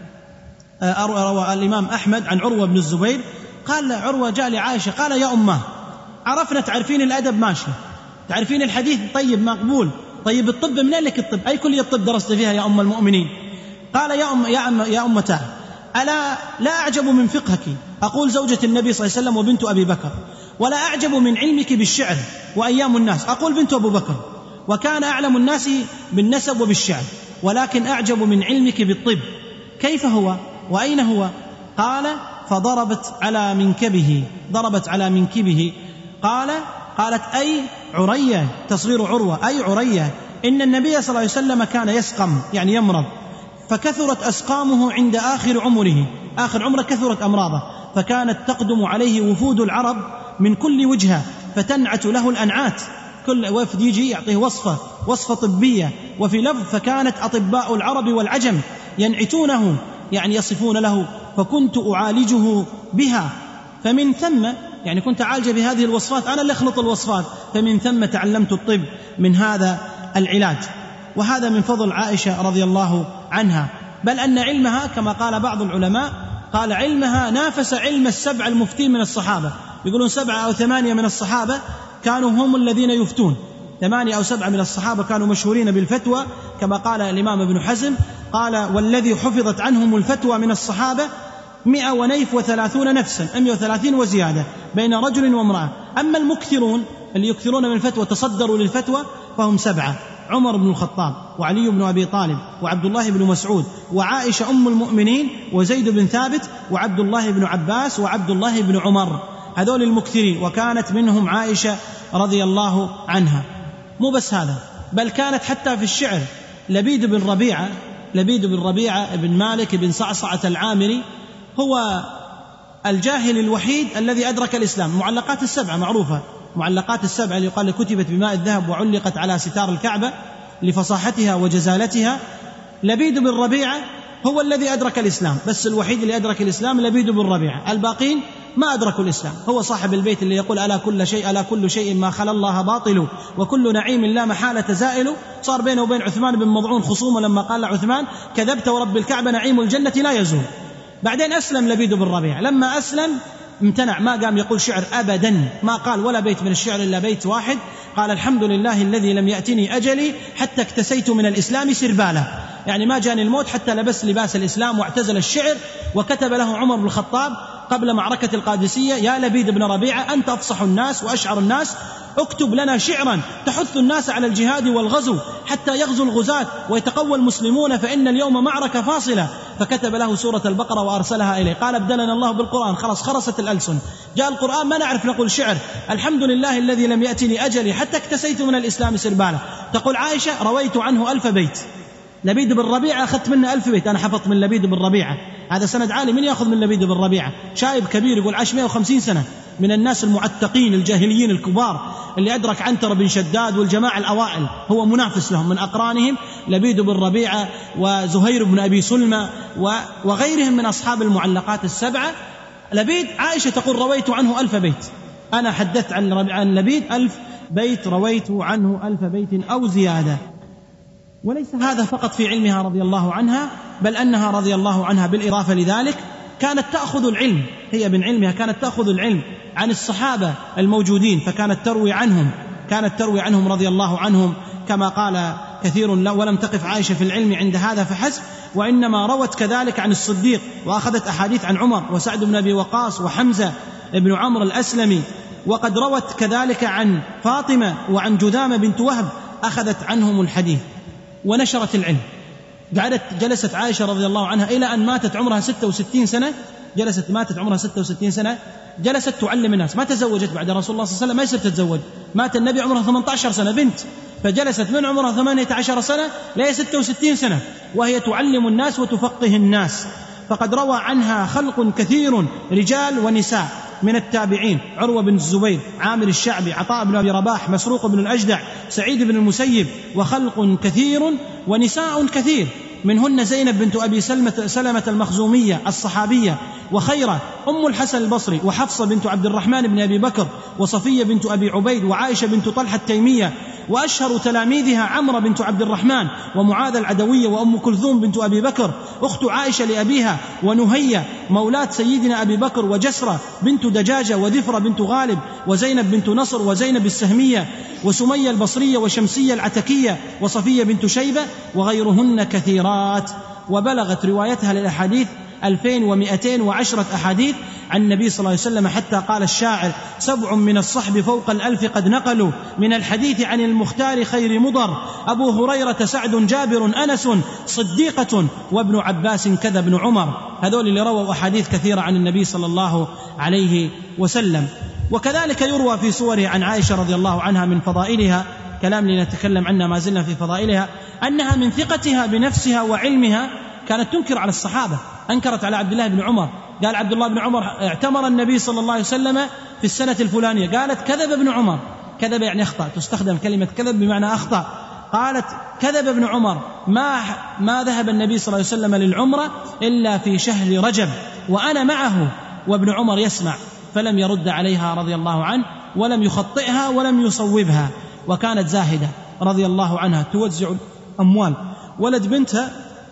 روى الإمام أحمد عن عروة بن الزبير قال: عروة جاء لعائشة قال: يا أمه، عرفنا تعرفين الأدب ماشي، تعرفين الحديث طيب مقبول، طيب الطب منين لك الطب؟ أي كلية الطب درست فيها يا أم المؤمنين؟ قال: يا أم يا أم يا أمتاه، ألا لا أعجب من فقهك، أقول زوجة النبي صلى الله عليه وسلم وبنت أبي بكر، ولا أعجب من علمك بالشعر وأيام الناس، أقول بنت أبو بكر، وكان أعلم الناس بالنسب وبالشعر، ولكن أعجب من علمك بالطب، كيف هو وأين هو؟ قال: فضربت على منكبه، ضربت على منكبه. قال قالت: أي عرية، تصغير عروة، أي عرية، إن النبي صلى الله عليه وسلم كان يسقم يعني يمرض، فكثرت أسقامه عند آخر عمره، آخر عمره كثرت أمراضه، فكانت تقدم عليه وفود العرب من كل وجهة فتنعت له الأنعات، كل وفد يجي يعطيه وصفة وصفة طبية. وفي لفظ: فكانت أطباء العرب والعجم ينعتونه يعني يصفون له، فكنت أعالجه بها، فمن ثم يعني كنت أعالج بهذه الوصفات، أنا اللي أخلط الوصفات، فمن ثم تعلمت الطب من هذا العلاج. وهذا من فضل عائشة رضي الله عنها. بل أن علمها كما قال بعض العلماء، قال علمها نافس علم السبع المفتين من الصحابة، يقولون سبعة أو ثمانية من الصحابة كانوا هم الذين يفتون، ثمانية أو سبعة من الصحابة كانوا مشهورين بالفتوى، كما قال الإمام ابن حزم قال: والذي حفظت عنهم الفتوى من الصحابة مئة ونيف وثلاثون نفسا، مئة وثلاثين وزيادة بين رجل وامرأة. أما المكثرون اللي يكثرون من الفتوى تصدروا للفتوى فهم سبعة: عمر بن الخطاب وعلي بن أبي طالب وعبد الله بن مسعود وعائشة أم المؤمنين وزيد بن ثابت وعبد الله بن عباس وعبد الله بن عمر، هذول المكثرين، وكانت منهم عائشة رضي الله عنها. مو بس هذا، بل كانت حتى في الشعر. لبيد بن ربيعة لبيد بن ربيعة بن مالك بن صعصعة العامري هو الجاهل الوحيد الذي أدرك الإسلام. معلقات السبعة معروفة، معلقات السبعة اللي يقال كتبت بماء الذهب وعلقت على ستار الكعبة لفصاحتها وجزالتها. لبيد بن ربيعة هو الذي أدرك الإسلام، بس الوحيد اللي أدرك الإسلام لبيد بن ربيعة، الباقين ما أدركوا الإسلام. هو صاحب البيت اللي يقول: ألا كل شيء ألا كل شيء ما خلا الله باطل وكل نعيم لا محالة زائل. صار بينه وبين عثمان بن مضعون خصومة لما قال عثمان: كذبت ورب الكعبة نعيم الجنة لا يزول. بعدين أسلم لبيد بن ربيعة، لما أسلم امتنع، ما قام يقول شعر أبدا، ما قال ولا بيت من الشعر إلا بيت واحد، قال: الحمد لله الذي لم يأتني أجلي حتى اكتسيت من الإسلام سربالا، يعني ما جاني الموت حتى لبس لباس الإسلام واعتزل الشعر. وكتب له عمر بن الخطاب قبل معركة القادسية: يا لبيد بن ربيعة، أنت أفصح الناس وأشعر الناس، اكتب لنا شعرا تحث الناس على الجهاد والغزو حتى يغزو الغزاة ويتقوى المسلمون، فإن اليوم معركة فاصلة. فكتب له سورة البقرة وأرسلها إليه. قال: ابدلنا الله بالقرآن. خلاص خرست الألسن، جاء القرآن ما نعرف نقول شعر. الحمد لله الذي لم يأتني أجلي حتى اكتسيت من الإسلام سربالا. تقول عائشة: رويت عنه ألف بيت. لبيد بن ربيعة أخذت منه ألف بيت، أنا حفظت من لبيد بن ربيعة. هذا سند عالي. من يأخذ من لبيد بن ربيعة؟ شايب كبير يقول عاش مئة وخمسين سنة، من الناس المعتقين الجاهليين الكبار اللي أدرك عنتر بن شداد والجماعة الأوائل، هو منافس لهم من أقرانهم لبيد بن ربيعة وزهير بن أبي سلمى وغيرهم من أصحاب المعلقات السبعة. لبيد عائشة تقول: رويت عنه ألف بيت. أنا حدثت عن لبيد ألف بيت، رويت عنه ألف بيت أو زيادة. وليس هذا فقط في علمها رضي الله عنها، بل أنها رضي الله عنها بالإضافة لذلك كانت تأخذ العلم، هي من علمها كانت تأخذ العلم عن الصحابة الموجودين، فكانت تروي عنهم كانت تروي عنهم رضي الله عنهم، كما قال كثير: ولم تقف عائشة في العلم عند هذا فحسب، وإنما روت كذلك عن الصديق، وأخذت أحاديث عن عمر وسعد بن أبي وقاص وحمزة بن عمرو الأسلمي، وقد روت كذلك عن فاطمة وعن جذامة بنت وهب، أخذت عنهم الحديث ونشرت العلم. قعدت جلست عائشة رضي الله عنها إلى أن ماتت عمرها ستة وستين سنة، جلست ماتت عمرها ستة وستين سنة، جلست تعلم الناس. ما تزوجت بعد رسول الله صلى الله عليه وسلم، ما يصير تتزوج، مات النبي عمرها ثمانية عشر سنة بنت، فجلست من عمرها ثمانية عشر سنة لا ستة وستين سنة وهي تعلم الناس وتفقه الناس. فقد روى عنها خلق كثير رجال ونساء من التابعين: عروة بن الزبير، عامر الشعبي، عطاء بن أبي رباح، مسروق بن الأجدع، سعيد بن المسيب، وخلق كثير ونساء كثير، منهن زينب بنت أبي سلمة, سلمة المخزومية الصحابية، وخيرة أم الحسن البصري، وحفصة بنت عبد الرحمن بن أبي بكر، وصفية بنت أبي عبيد، وعائشة بنت طلحة التيمية، وأشهر تلاميذها عمرة بنت عبد الرحمن، ومعاذ العدوية، وأم كلثوم بنت أبي بكر أخت عائشة لأبيها، ونهية مولاة سيدنا أبي بكر، وجسرة بنت دجاجة، وذفرة بنت غالب، وزينب بنت نصر، وزينب السهمية، وسمية البصرية، وشمسية العتكية، وصفية بنت شيبة، وغيرهن كثيرات. وبلغت روايتها للأحاديث ألفين ومئتين وعشرة أحاديث عن النبي صلى الله عليه وسلم، حتى قال الشاعر: سبع من الصحب فوق الألف قد نقلوا من الحديث عن المختار خير مضر، أبو هريرة، سعد، جابر، أنس، صديقة، وابن عباس كذا ابن عمر. هذول اللي رووا أحاديث كثيرة عن النبي صلى الله عليه وسلم. وكذلك يروى في صوره عن عائشة رضي الله عنها من فضائلها، كلام لنتكلم عنه ما زلنا في فضائلها، أنها من ثقتها بنفسها وعلمها كانت تنكر على الصحابة. أنكرت على عبد الله بن عمر، قال عبد الله بن عمر: اعتمر النبي صلى الله عليه وسلم في السنة الفلانية. قالت: كذب ابن عمر. كذب يعني أخطأ، تستخدم كلمة كذب بمعنى أخطأ. قالت: كذب ابن عمر، ما ما ذهب النبي صلى الله عليه وسلم للعمرة إلا في شهر رجب وأنا معه وابن عمر يسمع. فلم يرد عليها رضي الله عنه، ولم يخطئها ولم يصوبها. وكانت زاهدة رضي الله عنها، توزع الأموال. ولد بنتها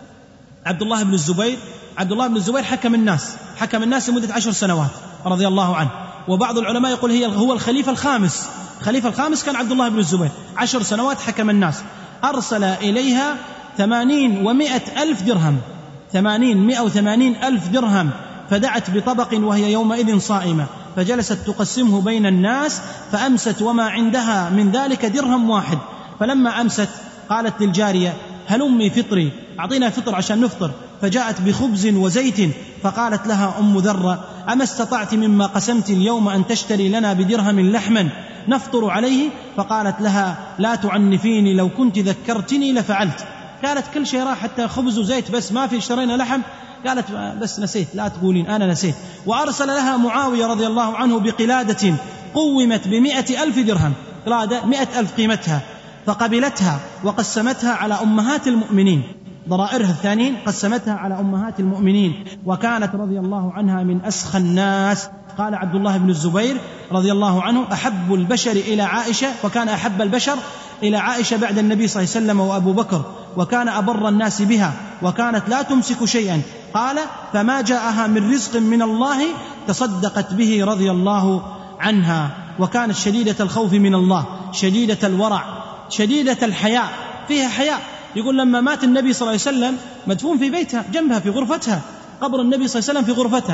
عبد الله بن الزبير، عبد الله بن الزبير حكم الناس حكم الناس لمدة عشر سنوات رضي الله عنه. وبعض العلماء يقول هي هو الخليفة الخامس خليفة الخامس كان عبد الله بن الزبير، عشر سنوات حكم الناس. أرسل إليها ثمانين ومائة ألف درهم ثمانين مائة وثمانين ألف درهم، فدعت بطبق وهي يومئذ صائمة، فجلست تقسمه بين الناس، فأمست وما عندها من ذلك درهم واحد. فلما أمست قالت للجارية: هلمي فطري، أعطينا فطر عشان نفطر. فجاءت بخبز وزيت، فقالت لها أم ذرة: أما استطعت مما قسمت اليوم أن تشتري لنا بدرهم لحما نفطر عليه؟ فقالت لها: لا تعنفيني، لو كنت ذكرتني لفعلت. قالت: كل شيء راح، حتى خبز وزيت بس، ما في اشترينا لحم. قالت: بس نسيت، لا تقولين أنا نسيت. وأرسل لها معاوية رضي الله عنه بقلادة قومت بمئة ألف درهم، قلادة مئة ألف قيمتها، فقبلتها وقسمتها على أمهات المؤمنين، ضرائرها الثانيين قسمتها على أمهات المؤمنين. وكانت رضي الله عنها من أسخى الناس. قال عبد الله بن الزبير رضي الله عنه: أحب البشر إلى عائشة، وكان أحب البشر إلى عائشة بعد النبي صلى الله عليه وسلم وأبو بكر، وكان أبر الناس بها، وكانت لا تمسك شيئا. قال: فما جاءها من رزق من الله تصدقت به رضي الله عنها. وكانت شديدة الخوف من الله، شديدة الورع، شديدة الحياء، فيها حياء. يقول لما مات النبي صلى الله عليه وسلم مدفون في بيتها جنبها في غرفتها، قبر النبي صلى الله عليه وسلم في غرفتها،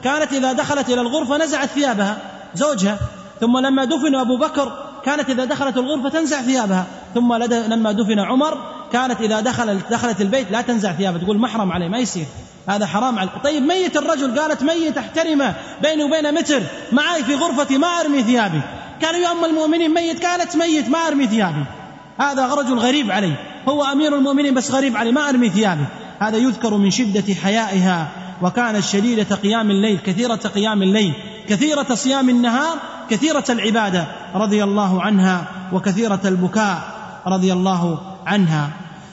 كانت إذا دخلت إلى الغرفة نزعت ثيابها زوجها، ثم لما دفن أبو بكر كانت إذا دخلت الغرفة تنزع ثيابها، ثم لما دفن عمر كانت إذا دخلت, دخلت البيت لا تنزع ثيابها، تقول محرم عليه ما يصير، هذا حرام عليه. طيب ميت الرجل، قالت ميت احترمه بيني وبين متر، معي في غرفتي ما أرمي ثيابي. كانوا يا أم المؤمنين ميت، قالت ميت ما أرمي ثيابي. هذا رجل غريب عليه، هو أمير المؤمنين بس غريب عليه ما أرمي ثيابي. هذا يذكر من شدة حيائها. وكانت شديدة قيام الليل، كثيرة قيام الليل، كثيرة صيام النهار، كثيرة العبادة رضي الله عنها، وكثيرة البكاء رضي الله عنها.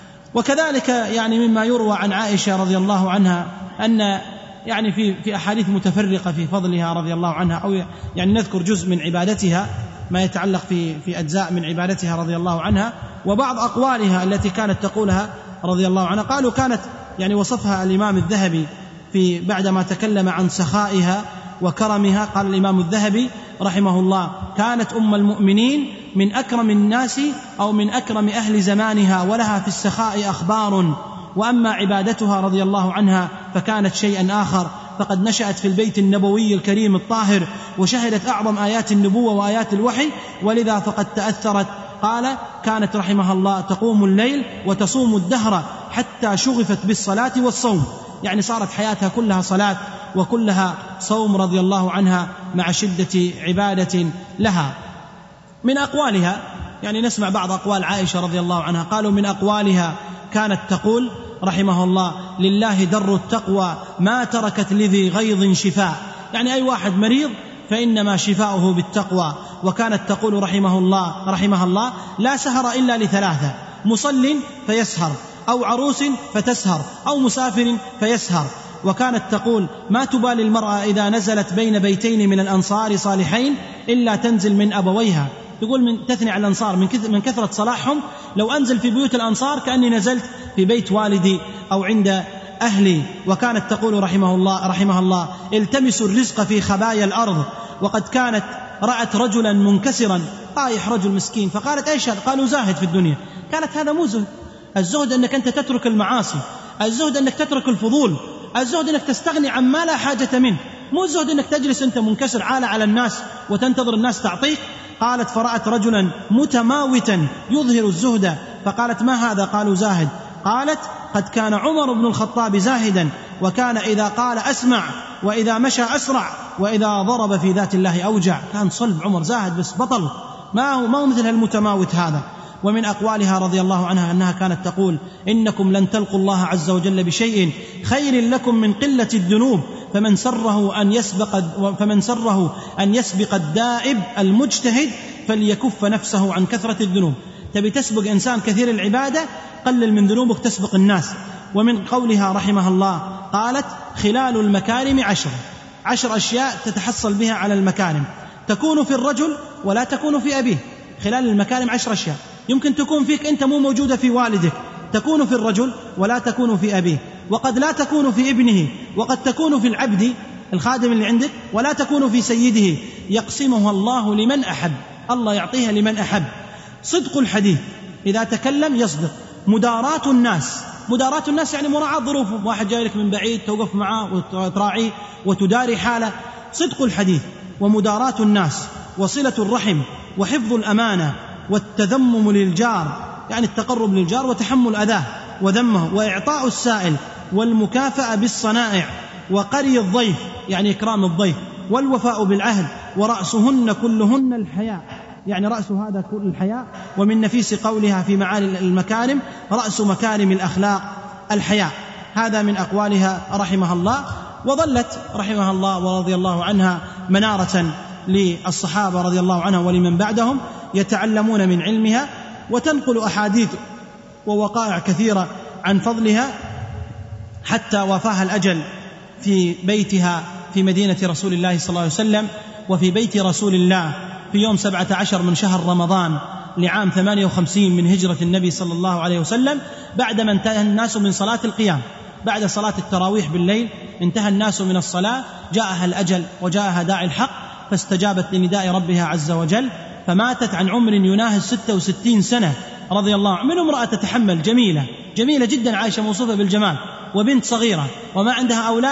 وكذلك يعني مما يروى عن عائشة رضي الله عنها أن يعني في في أحاديث متفرقة في فضلها رضي الله عنها، أو يعني نذكر جزء من عبادتها ما يتعلق في في أجزاء من عبادتها رضي الله عنها، وبعض أقوالها التي كانت تقولها رضي الله عنها. قالوا كانت يعني وصفها الإمام الذهبي في بعدما تكلم عن سخائها وكرمها، قال الإمام الذهبي رحمه الله: كانت أم المؤمنين من أكرم الناس أو من أكرم أهل زمانها، ولها في السخاء أخبار. وأما عبادتها رضي الله عنها فكانت شيئا آخر، فقد نشأت في البيت النبوي الكريم الطاهر، وشهدت أعظم آيات النبوة وآيات الوحي، ولذا فقد تأثرت. قال: كانت رحمها الله تقوم الليل وتصوم الدهر حتى شغفت بالصلاة والصوم، يعني صارت حياتها كلها صلاة وكلها صوم رضي الله عنها مع شدة عبادة لها. من أقوالها يعني نسمع بعض أقوال عائشة رضي الله عنها. قالوا من أقوالها كانت تقول رحمه الله: لله در التقوى ما تركت لذي غيظ شفاء، يعني أي واحد مريض فإنما شفاؤه بالتقوى. وكانت تقول رحمه الله رحمها الله: لا سهر إلا لثلاثة: مصل فيسهر، أو عروس فتسهر، أو مسافر فيسهر. وكانت تقول: ما تبالي المرأة إذا نزلت بين بيتين من الأنصار صالحين إلا تنزل من أبويها. تقول من تثني على الأنصار من كثرة صلاحهم، لو أنزل في بيوت الأنصار كأني نزلت في بيت والدي أو عند أهلي. وكانت تقول رحمه الله رحمها الله: التمسوا الرزق في خبايا الأرض. وقد كانت رأت رجلا منكسرا طايح، رجل مسكين، فقالت: ايش هذا؟ قالوا: زاهد في الدنيا. قالت: هذا مو زهد، الزهد أنك أنت تترك المعاصي، الزهد أنك تترك الفضول، الزهد أنك تستغني عن ما لا حاجة منه، مو الزهد أنك تجلس أنت منكسر عالة على الناس وتنتظر الناس تعطيك. قالت: فرأت رجلا متماوتا يظهر الزهد، فقالت: ما هذا؟ قالوا: زاهد. قالت: قد كان عمر بن الخطاب زاهدا، وكان إذا قال أسمع، وإذا مشى أسرع، وإذا ضرب في ذات الله أوجع. كان صلب عمر، زاهد بس بطل، ما هو ما هو مثل المتماوت هذا. ومن أقوالها رضي الله عنها أنها كانت تقول: إنكم لن تلقوا الله عز وجل بشيء خير لكم من قلة الذنوب، فمن سره أن يسبق فمن سره أن يسبق الدائب المجتهد فليكف نفسه عن كثرة الذنوب. تبي تسبق إنسان كثير العبادة، قلل من ذنوبك تسبق الناس. ومن قولها رحمها الله قالت: خلال المكارم عشر عشر أشياء تتحصل بها على المكارم، تكون في الرجل ولا تكون في أبيه. خلال المكارم عشر أشياء يمكن تكون فيك أنت مو موجودة في والدك، تكون في الرجل ولا تكون في أبيه، وقد لا تكون في ابنه، وقد تكون في العبد الخادم اللي عندك، ولا تكون في سيده. يقسمها الله لمن أحب، الله يعطيها لمن أحب. صدق الحديث، إذا تكلم يصدق. مداراة الناس، مداراة الناس يعني مراعاة ظروفهم، واحد جاي لك من بعيد توقف معه وتراعيه وتداري حاله. صدق الحديث ومداراة الناس، وصلة الرحم، وحفظ الأمانة، والتذمم للجار يعني التقرب للجار وتحمل أذاه وذمه، وإعطاء السائل، والمكافأة بالصنائع، وقري الضيف يعني إكرام الضيف، والوفاء بالعهد. ورأسهن كلهن الحياء، يعني رأس هذا كل الحياء. ومن نفيس قولها في معاني المكارم: رأس مكارم الأخلاق الحياء. هذا من أقوالها رحمها الله. وظلت رحمها الله ورضي الله عنها منارة للصحابة رضي الله عنها ولمن بعدهم يتعلمون من علمها، وتنقل أحاديث ووقائع كثيرة عن فضلها، حتى وافاها الأجل في بيتها في مدينة رسول الله صلى الله عليه وسلم، وفي بيت رسول الله في يوم سبعة عشر من شهر رمضان لعام ثمانية وخمسين من هجرة النبي صلى الله عليه وسلم، بعدما انتهى الناس من صلاة القيام. بعد صلاة التراويح بالليل انتهى الناس من الصلاة، جاءها الأجل وجاءها داعي الحق، فاستجابت لنداء ربها عز وجل، فماتت عن عمر يناهز ستة وستين سنة رضي الله عنها. من امرأة تتحمل، جميلة جميلة جدا، عائشة موصوفة بالجمال، وبنت صغيرة وما عندها أولاد،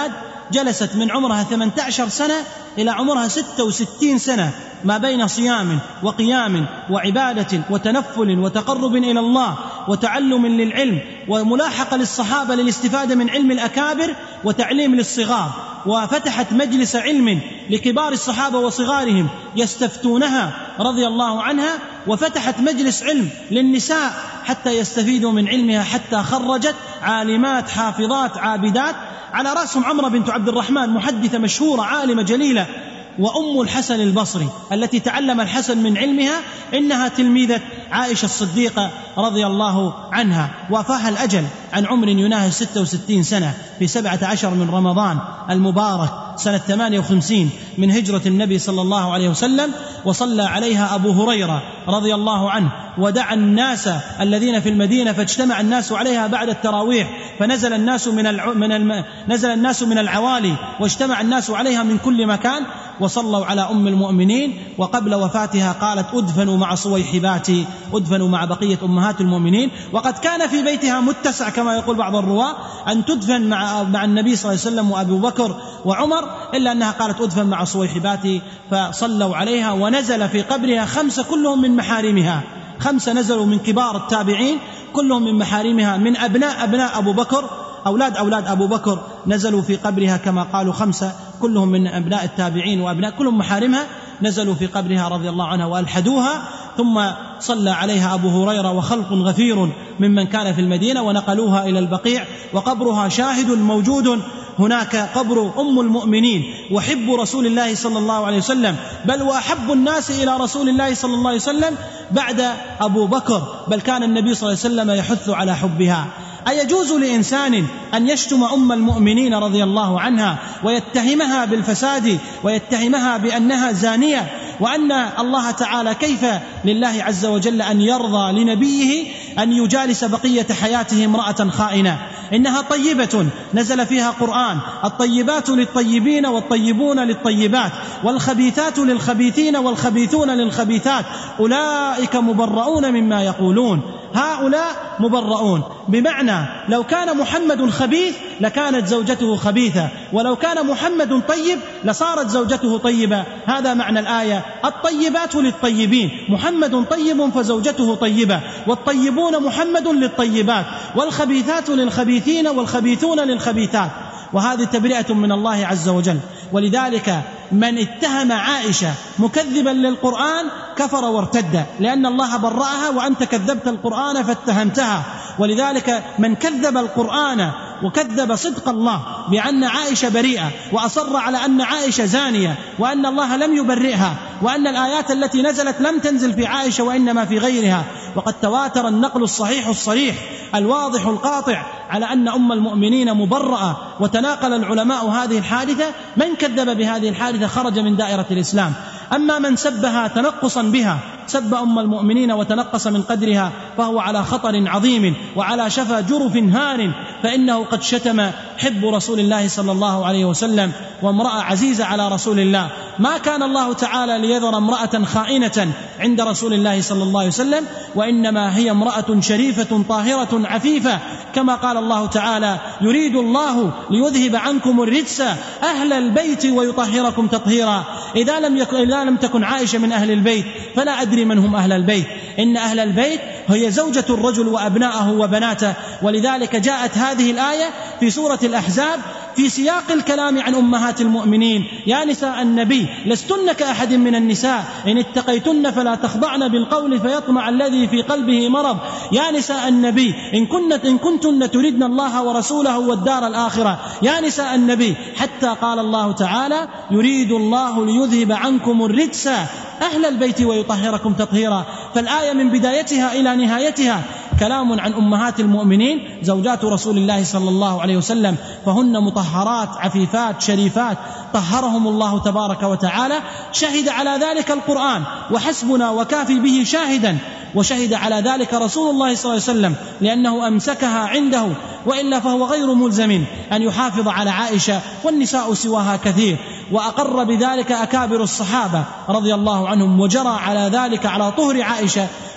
جلست من عمرها ثمانية عشر سنة إلى عمرها ستة وستين سنة، ما بين صيام وقيام وعبادة وتنفل وتقرب إلى الله وتعلم للعلم وملاحقة للصحابة للاستفادة من علم الأكابر وتعليم للصغار. وفتحت مجلس علم لكبار الصحابة وصغارهم يستفتونها رضي الله عنها، وفتحت مجلس علم للنساء حتى يستفيدوا من علمها، حتى خرجت عالمات حافظات عابدات، على رأسهم عمرة بنت عبد الرحمن محدثة مشهورة عالمة جليلة، وأم الحسن البصري التي تعلم الحسن من علمها، إنها تلميذة عائشة الصديقة رضي الله عنها. وافاها الأجل عن عمر يناهز ستة وستين سنة في سبعة عشر من رمضان المبارك سنة ثمانية وخمسين من هجرة النبي صلى الله عليه وسلم، وصلى عليها أبو هريرة رضي الله عنه، ودعا الناس الذين في المدينة فاجتمع الناس عليها بعد التراويح، فنزل الناس من الع... من الم... نزل الناس من العوالي واجتمع الناس عليها من كل مكان، وصلوا على أم المؤمنين. وقبل وفاتها قالت: أدفنوا مع صويحباتي، أدفنوا مع بقية أمهات المؤمنين. وقد كان في بيتها متسع كما يقول بعض الرواة أن تدفن مع, مع النبي صلى الله عليه وسلم وأبو بكر وعمر، إلا أنها قالت: أدفن مع صويحباتي، فصلوا عليها. ونزل في قبرها خمسة كلهم من محارمها، خمسة نزلوا من كبار التابعين كلهم من محارمها، من أبناء أبناء أبو بكر، أولاد أولاد أبو بكر نزلوا في قبرها كما قالوا خمسة كلهم من أبناء التابعين وأبناء كلهم محارمها، نزلوا في قبرها رضي الله عنها وألحدوها. ثم صلى عليها أبو هريرة وخلق غفير ممن كان في المدينة، ونقلوها إلى البقيع، وقبرها شاهد موجود هناك، قبر أم المؤمنين وحب رسول الله صلى الله عليه وسلم، بل وأحب الناس إلى رسول الله صلى الله عليه وسلم بعد أبو بكر، بل كان النبي صلى الله عليه وسلم يحث على حبها. أيجوز لإنسان أن يشتم أم المؤمنين رضي الله عنها ويتهمها بالفساد ويتهمها بأنها زانية، وأن الله تعالى كيف لله عز وجل أن يرضى لنبيه أن يجالس بقية حياته امرأة خائنة؟ إنها طيبة نزل فيها قرآن: الطيبات للطيبين والطيبون للطيبات والخبيثات للخبيثين والخبيثون للخبيثات أولئك مبرؤون مما يقولون. هؤلاء مبرؤون، بمعنى لو كان محمد خبيث لكانت زوجته خبيثة، ولو كان محمد طيب لصارت زوجته طيبة. هذا معنى الآية: الطيبات للطيبين، محمد طيب فزوجته طيبة، والطيبون محمد للطيبات، والخبيثات للخبيثين والخبيثون للخبيثات. وهذه تبرئة من الله عز وجل. ولذلك من اتهم عائشة مكذبا للقرآن كفر وارتد، لأن الله برأها وأنت كذبت القرآن فاتهمتها. ولذلك من كذب القرآن وكذب صدق الله بأن عائشة بريئة، وأصر على أن عائشة زانية، وأن الله لم يبرئها، وأن الآيات التي نزلت لم تنزل في عائشة وإنما في غيرها، وقد تواتر النقل الصحيح الصريح الواضح القاطع على أن أم المؤمنين مبرأة. وتناقل العلماء هذه الحادثة، من كذب بهذه الحادثة خرج من دائرة الإسلام. أما من سبها تنقصا بها، سب أم المؤمنين وتنقص من قدرها، فهو على خطر عظيم وعلى شفا جرف هار، فإنه قد شتم حب رسول الله صلى الله عليه وسلم وامرأة عزيزة على رسول الله. ما كان الله تعالى ليذر امرأة خائنة عند رسول الله صلى الله عليه وسلم، وإنما هي امرأة شريفة طاهرة عفيفة، كما قال الله تعالى: يريد الله ليذهب عنكم الرجس أهل البيت ويطهركم تطهيرا. إذا لم يكن إذا لم تكن عائشة من أهل البيت فلا أدري من هم أهل البيت. إن أهل البيت هي زوجة الرجل وأبناءه وبناته. ولذلك جاءت هذه الآية في سورة الأحزاب في سياق الكلام عن أمهات المؤمنين: يا نساء النبي لستن كأحد من النساء إن اتقيتن فلا تخضعن بالقول فيطمع الذي في قلبه مرض. يا نساء النبي إن كنت إن كنتن تردن الله ورسوله والدار الآخرة. يا نساء النبي، حتى قال الله تعالى: يريد الله ليذهب عنكم الرجس أهل البيت ويطهركم تطهيرا. فالآية من بدايتها إلى نهايتها كلام عن أمهات المؤمنين زوجات رسول الله صلى الله عليه وسلم، فهن مطهرات عفيفات شريفات طهرهم الله تبارك وتعالى. شهد على ذلك القرآن وحسبنا وكافي به شاهدا، وشهد على ذلك رسول الله صلى الله عليه وسلم لأنه أمسكها عنده، وإلا فهو غير ملزم أن يحافظ على عائشة، والنساء سواها كثير. وأقر بذلك أكابر الصحابة رضي الله عنهم، وجرى على ذلك على طهر عائشة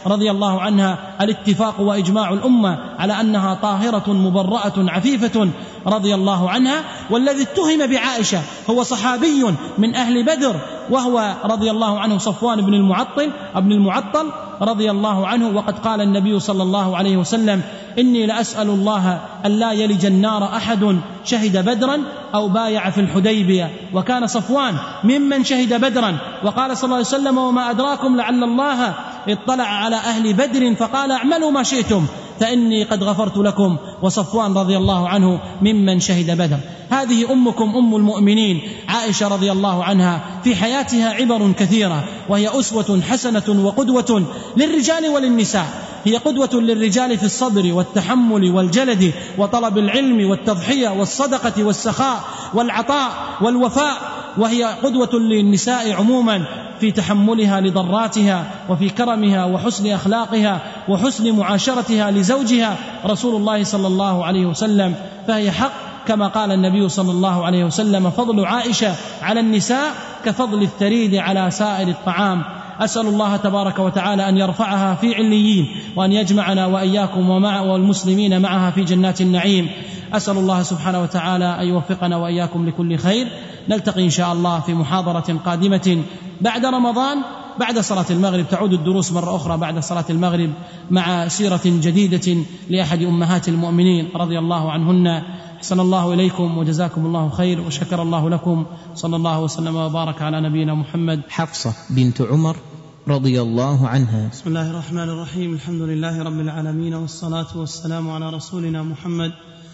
رضي الله عنها الاتفاق وإجماع الأمة على أنها طاهرة مبرأة عفيفة رضي الله عنها. والذي اتهم بعائشة هو صحابي من أهل بدر، وهو رضي الله عنه صفوان بن المعطل ابن المعطل رضي الله عنه. وقد قال النبي صلى الله عليه وسلم: إني لأسأل الله أن لا يلج النار أحد شهد بدرا أو بايع في الحديبية. وكان صفوان ممن شهد بدرا، وقال صلى الله عليه وسلم: وما أدراكم لعل الله اطلع على أهل بدر فقال اعملوا ما شئتم فإني قد غفرت لكم. وصفوان رضي الله عنه ممن شهد بدر. هذه أمكم أم المؤمنين عائشة رضي الله عنها، في حياتها عبر كثيرة، وهي أسوة حسنة وقدوة للرجال وللنساء. هي قدوة للرجال في الصبر والتحمل والجلد وطلب العلم والتضحية والصدقة والسخاء والعطاء والوفاء، وهي قدوة للنساء عموما في تحملها لضراتها وفي كرمها وحسن أخلاقها وحسن معاشرتها لزوجها رسول الله صلى الله عليه وسلم. فهي حق كما قال النبي صلى الله عليه وسلم: فضل عائشة على النساء كفضل الثريد على سائر الطعام. أسأل الله تبارك وتعالى أن يرفعها في عليين، وأن يجمعنا وإياكم ومع والمسلمين معها في جنات النعيم. أسأل الله سبحانه وتعالى أن يوفقنا وإياكم لكل خير. نلتقي إن شاء الله في محاضرة قادمة بعد رمضان، بعد صلاة المغرب. تعود الدروس مرة أخرى بعد صلاة المغرب مع سيرة جديدة لأحد أمهات المؤمنين رضي الله عنهن. أحسن الله إليكم وجزاكم الله خير وشكر الله لكم. صلى الله وسلم وبارك على نبينا محمد. حفصة بنت عمر رضي الله عنها. بسم الله الرحمن الرحيم. الحمد لله رب العالمين، والصلاة والسلام على رسولنا محمد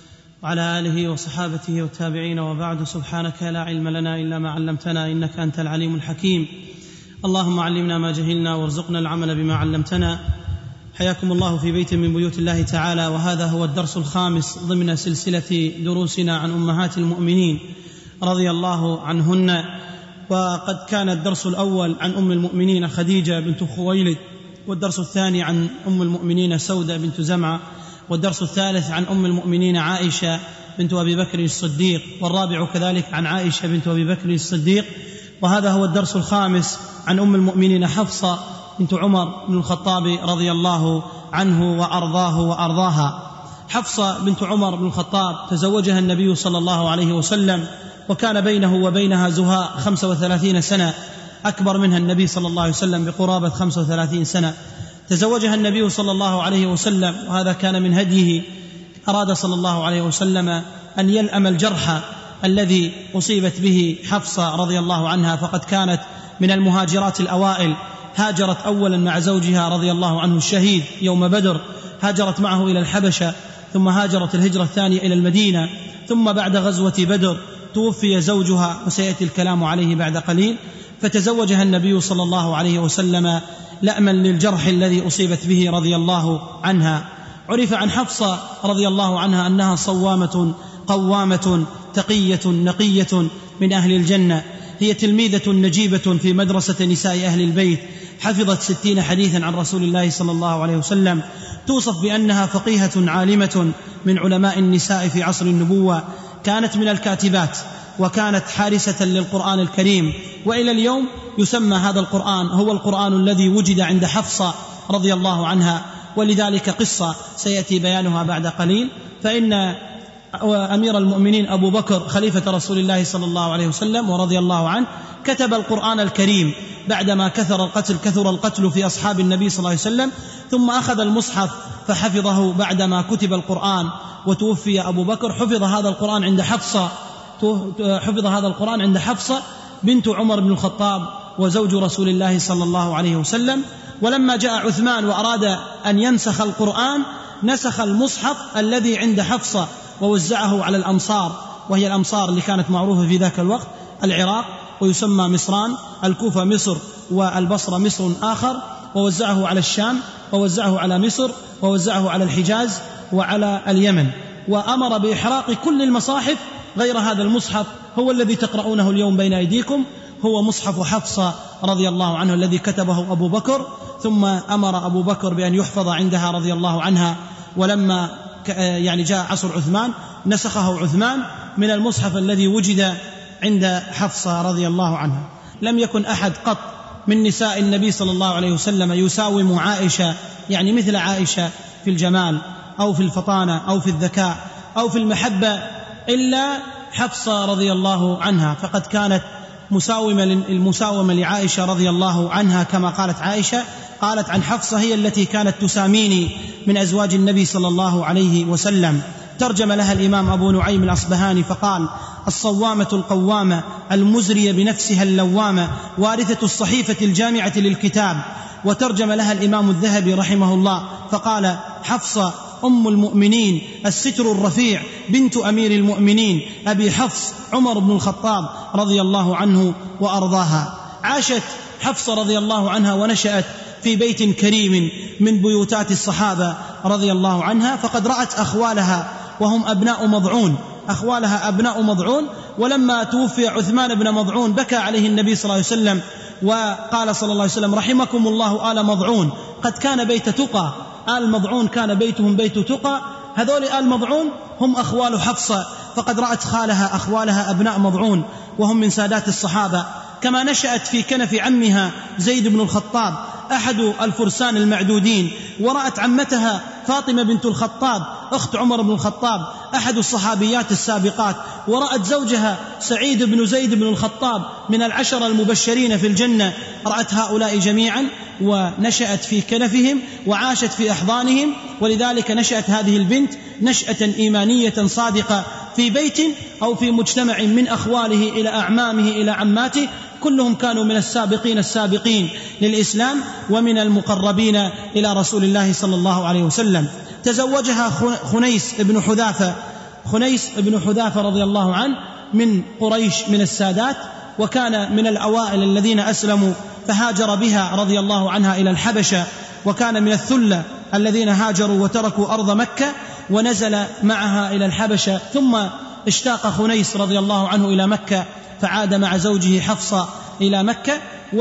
وعلى آله وصحابته والتابعين، وبعد. سبحانك لا علم لنا إلا ما علمتنا إنك أنت العليم الحكيم. اللهم علمنا ما جهلنا وارزقنا العمل بما علمتنا. حياكم الله في بيت من بيوت الله تعالى، وهذا هو الدرس الخامس ضمن سلسلة دروسنا عن أمهات المؤمنين رضي الله عنهن. وقد كان الدرس الأول عن أم المؤمنين خديجة بنت خويلد، والدرس الثاني عن أم المؤمنين سودة بنت زمعة، والدرس الثالث عن أم المؤمنين عائشة بنت أبي بكر الصديق، والرابع كذلك عن عائشة بنت أبي بكر الصديق. وهذا هو الدرس الخامس عن أم المؤمنين حفصة بنت عمر بن الخطاب رضي الله عنه وأرضاه وأرضاها. حفصة بنت عمر بن الخطاب تزوجها النبي صلى الله عليه وسلم، وكان بينه وبينها زهاء خمسة وثلاثين سنة، أكبر منها النبي صلى الله عليه وسلم بقرابة خمسة وثلاثين سنة. تزوجها النبي صلى الله عليه وسلم، وهذا كان من هديه. أراد صلى الله عليه وسلم أن يلأم الجرح الذي أصيبت به حفصة رضي الله عنها، فقد كانت من المهاجرات الأوائل. هاجرت أولا مع زوجها رضي الله عنه الشهيد يوم بدر، هاجرت معه إلى الحبشة، ثم هاجرت الهجرة الثانية إلى المدينة، ثم بعد غزوة بدر توفي زوجها، وسيأتي الكلام عليه بعد قليل. فتزوجها النبي صلى الله عليه وسلم لأما للجرح الذي أصيبت به رضي الله عنها. عرف عن حفصة رضي الله عنها أنها صوامة قوامة تقية نقية من أهل الجنة. هي تلميذة نجيبة في مدرسة نساء أهل البيت، حفظت ستين حديثا عن رسول الله صلى الله عليه وسلم. توصف بأنها فقيهة عالمة من علماء النساء في عصر النبوة. كانت من الكاتبات، وكانت حارسة للقرآن الكريم، وإلى اليوم يسمى هذا القرآن هو القرآن الذي وجد عند حفصة رضي الله عنها. ولذلك قصة سيأتي بيانها بعد قليل. فإن أمير المؤمنين أبو بكر خليفة رسول الله صلى الله عليه وسلم ورضي الله عنه كتب القرآن الكريم بعدما كثر القتل كثر القتل في أصحاب النبي صلى الله عليه وسلم، ثم أخذ المصحف فحفظه بعدما كتب القرآن وتوفي أبو بكر. حفظ هذا القرآن عند حفصة حفظ هذا القرآن عند حفصة بنت عمر بن الخطاب وزوج رسول الله صلى الله عليه وسلم. ولما جاء عثمان وأراد أن ينسخ القرآن، نسخ المصحف الذي عند حفصة ووزعه على الأمصار، وهي الأمصار اللي كانت معروفة في ذاك الوقت، العراق ويسمى مصران، الكوفة مصر والبصرة مصر آخر، ووزعه على الشام، ووزعه على مصر، ووزعه على الحجاز وعلى اليمن. وأمر بإحراق كل المصاحف غير هذا المصحف هو الذي تقرؤونه اليوم بين أيديكم، هو مصحف حفصة رضي الله عنه الذي كتبه أبو بكر. ثم أمر أبو بكر بأن يحفظ عندها رضي الله عنها. ولما يعني جاء عصر عثمان نسخه عثمان من المصحف الذي وجد عند حفصة رضي الله عنها. لم يكن أحد قط من نساء النبي صلى الله عليه وسلم يساوم عائشة، يعني مثل عائشة في الجمال أو في الفطانة أو في الذكاء أو في المحبة، إلا حفصة رضي الله عنها، فقد كانت مساومة المساومة لعائشة رضي الله عنها، كما قالت عائشة، قالت عن حفصة: هي التي كانت تساميني من أزواج النبي صلى الله عليه وسلم. ترجم لها الإمام أبو نعيم الأصبهاني فقال: الصوامة القوامة المزرية بنفسها اللوامة، وارثة الصحيفة الجامعة للكتاب. وترجم لها الإمام الذهبي رحمه الله فقال: حفصة أم المؤمنين، الستر الرفيع، بنت أمير المؤمنين أبي حفص عمر بن الخطاب رضي الله عنه وأرضاها. عاشت حفصة رضي الله عنها ونشأت في بيت كريم من بيوتات الصحابة رضي الله عنها، فقد رأت أخوالها وهم أبناء مضعون، أخوالها أبناء مضعون. ولما توفي عثمان بن مضعون بكى عليه النبي صلى الله عليه وسلم وقال صلى الله عليه وسلم: رحمكم الله آل مضعون، قد كان بيت تقى. آل مضعون كان بيتهم بيت تقى، هذول آل مضعون هم أخوال حفصة، فقد رأت خالها أخوالها أبناء مضعون وهم من سادات الصحابة. كما نشأت في كنف عمها زيد بن الخطاب أحد الفرسان المعدودين، ورأت عمتها فاطمة بنت الخطاب أخت عمر بن الخطاب أحد الصحابيات السابقات، ورأت زوجها سعيد بن زيد بن الخطاب من العشر المبشرين في الجنة. رأت هؤلاء جميعا ونشأت في كنفهم وعاشت في أحضانهم، ولذلك نشأت هذه البنت نشأة إيمانية صادقة في بيت أو في مجتمع من أخواله إلى أعمامه إلى عماته، كلهم كانوا من السابقين السابقين للإسلام ومن المقربين إلى رسول الله صلى الله عليه وسلم. تزوجها خنيس بن حذافة خنيس بن حذافة رضي الله عنه من قريش من السادات، وكان من الأوائل الذين أسلموا، فهاجر بها رضي الله عنها إلى الحبشة، وكان من الثلة الذين هاجروا وتركوا أرض مكة ونزل معها إلى الحبشة. ثم اشتاق خنيس رضي الله عنه إلى مكة، فعاد مع زوجه حفصة إلى مكة،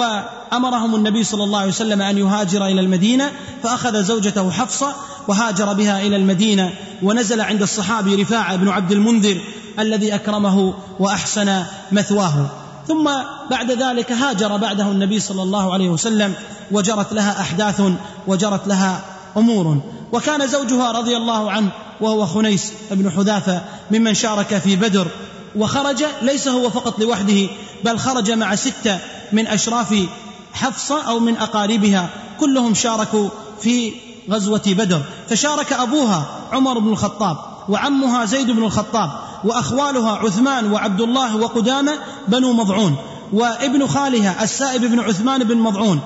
وأمرهم النبي صلى الله عليه وسلم أن يهاجر إلى المدينة، فأخذ زوجته حفصة وهاجر بها إلى المدينة، ونزل عند الصحابي رفاعة بن عبد المنذر الذي أكرمه وأحسن مثواه. ثم بعد ذلك هاجر بعده النبي صلى الله عليه وسلم، وجرت لها أحداث وجرت لها أمور. وكان زوجها رضي الله عنه وهو خنيس بن حذافة ممن شارك في بدر، وخرج ليس هو فقط لوحده، بل خرج مع ستة من أشراف حفصة أو من أقاربها، كلهم شاركوا في غزوة بدر. فشارك أبوها عمر بن الخطاب، وعمها زيد بن الخطاب، وأخوالها عثمان وعبد الله وقدامة بنو مضعون، وابن خالها السائب بن عثمان بن مضعون،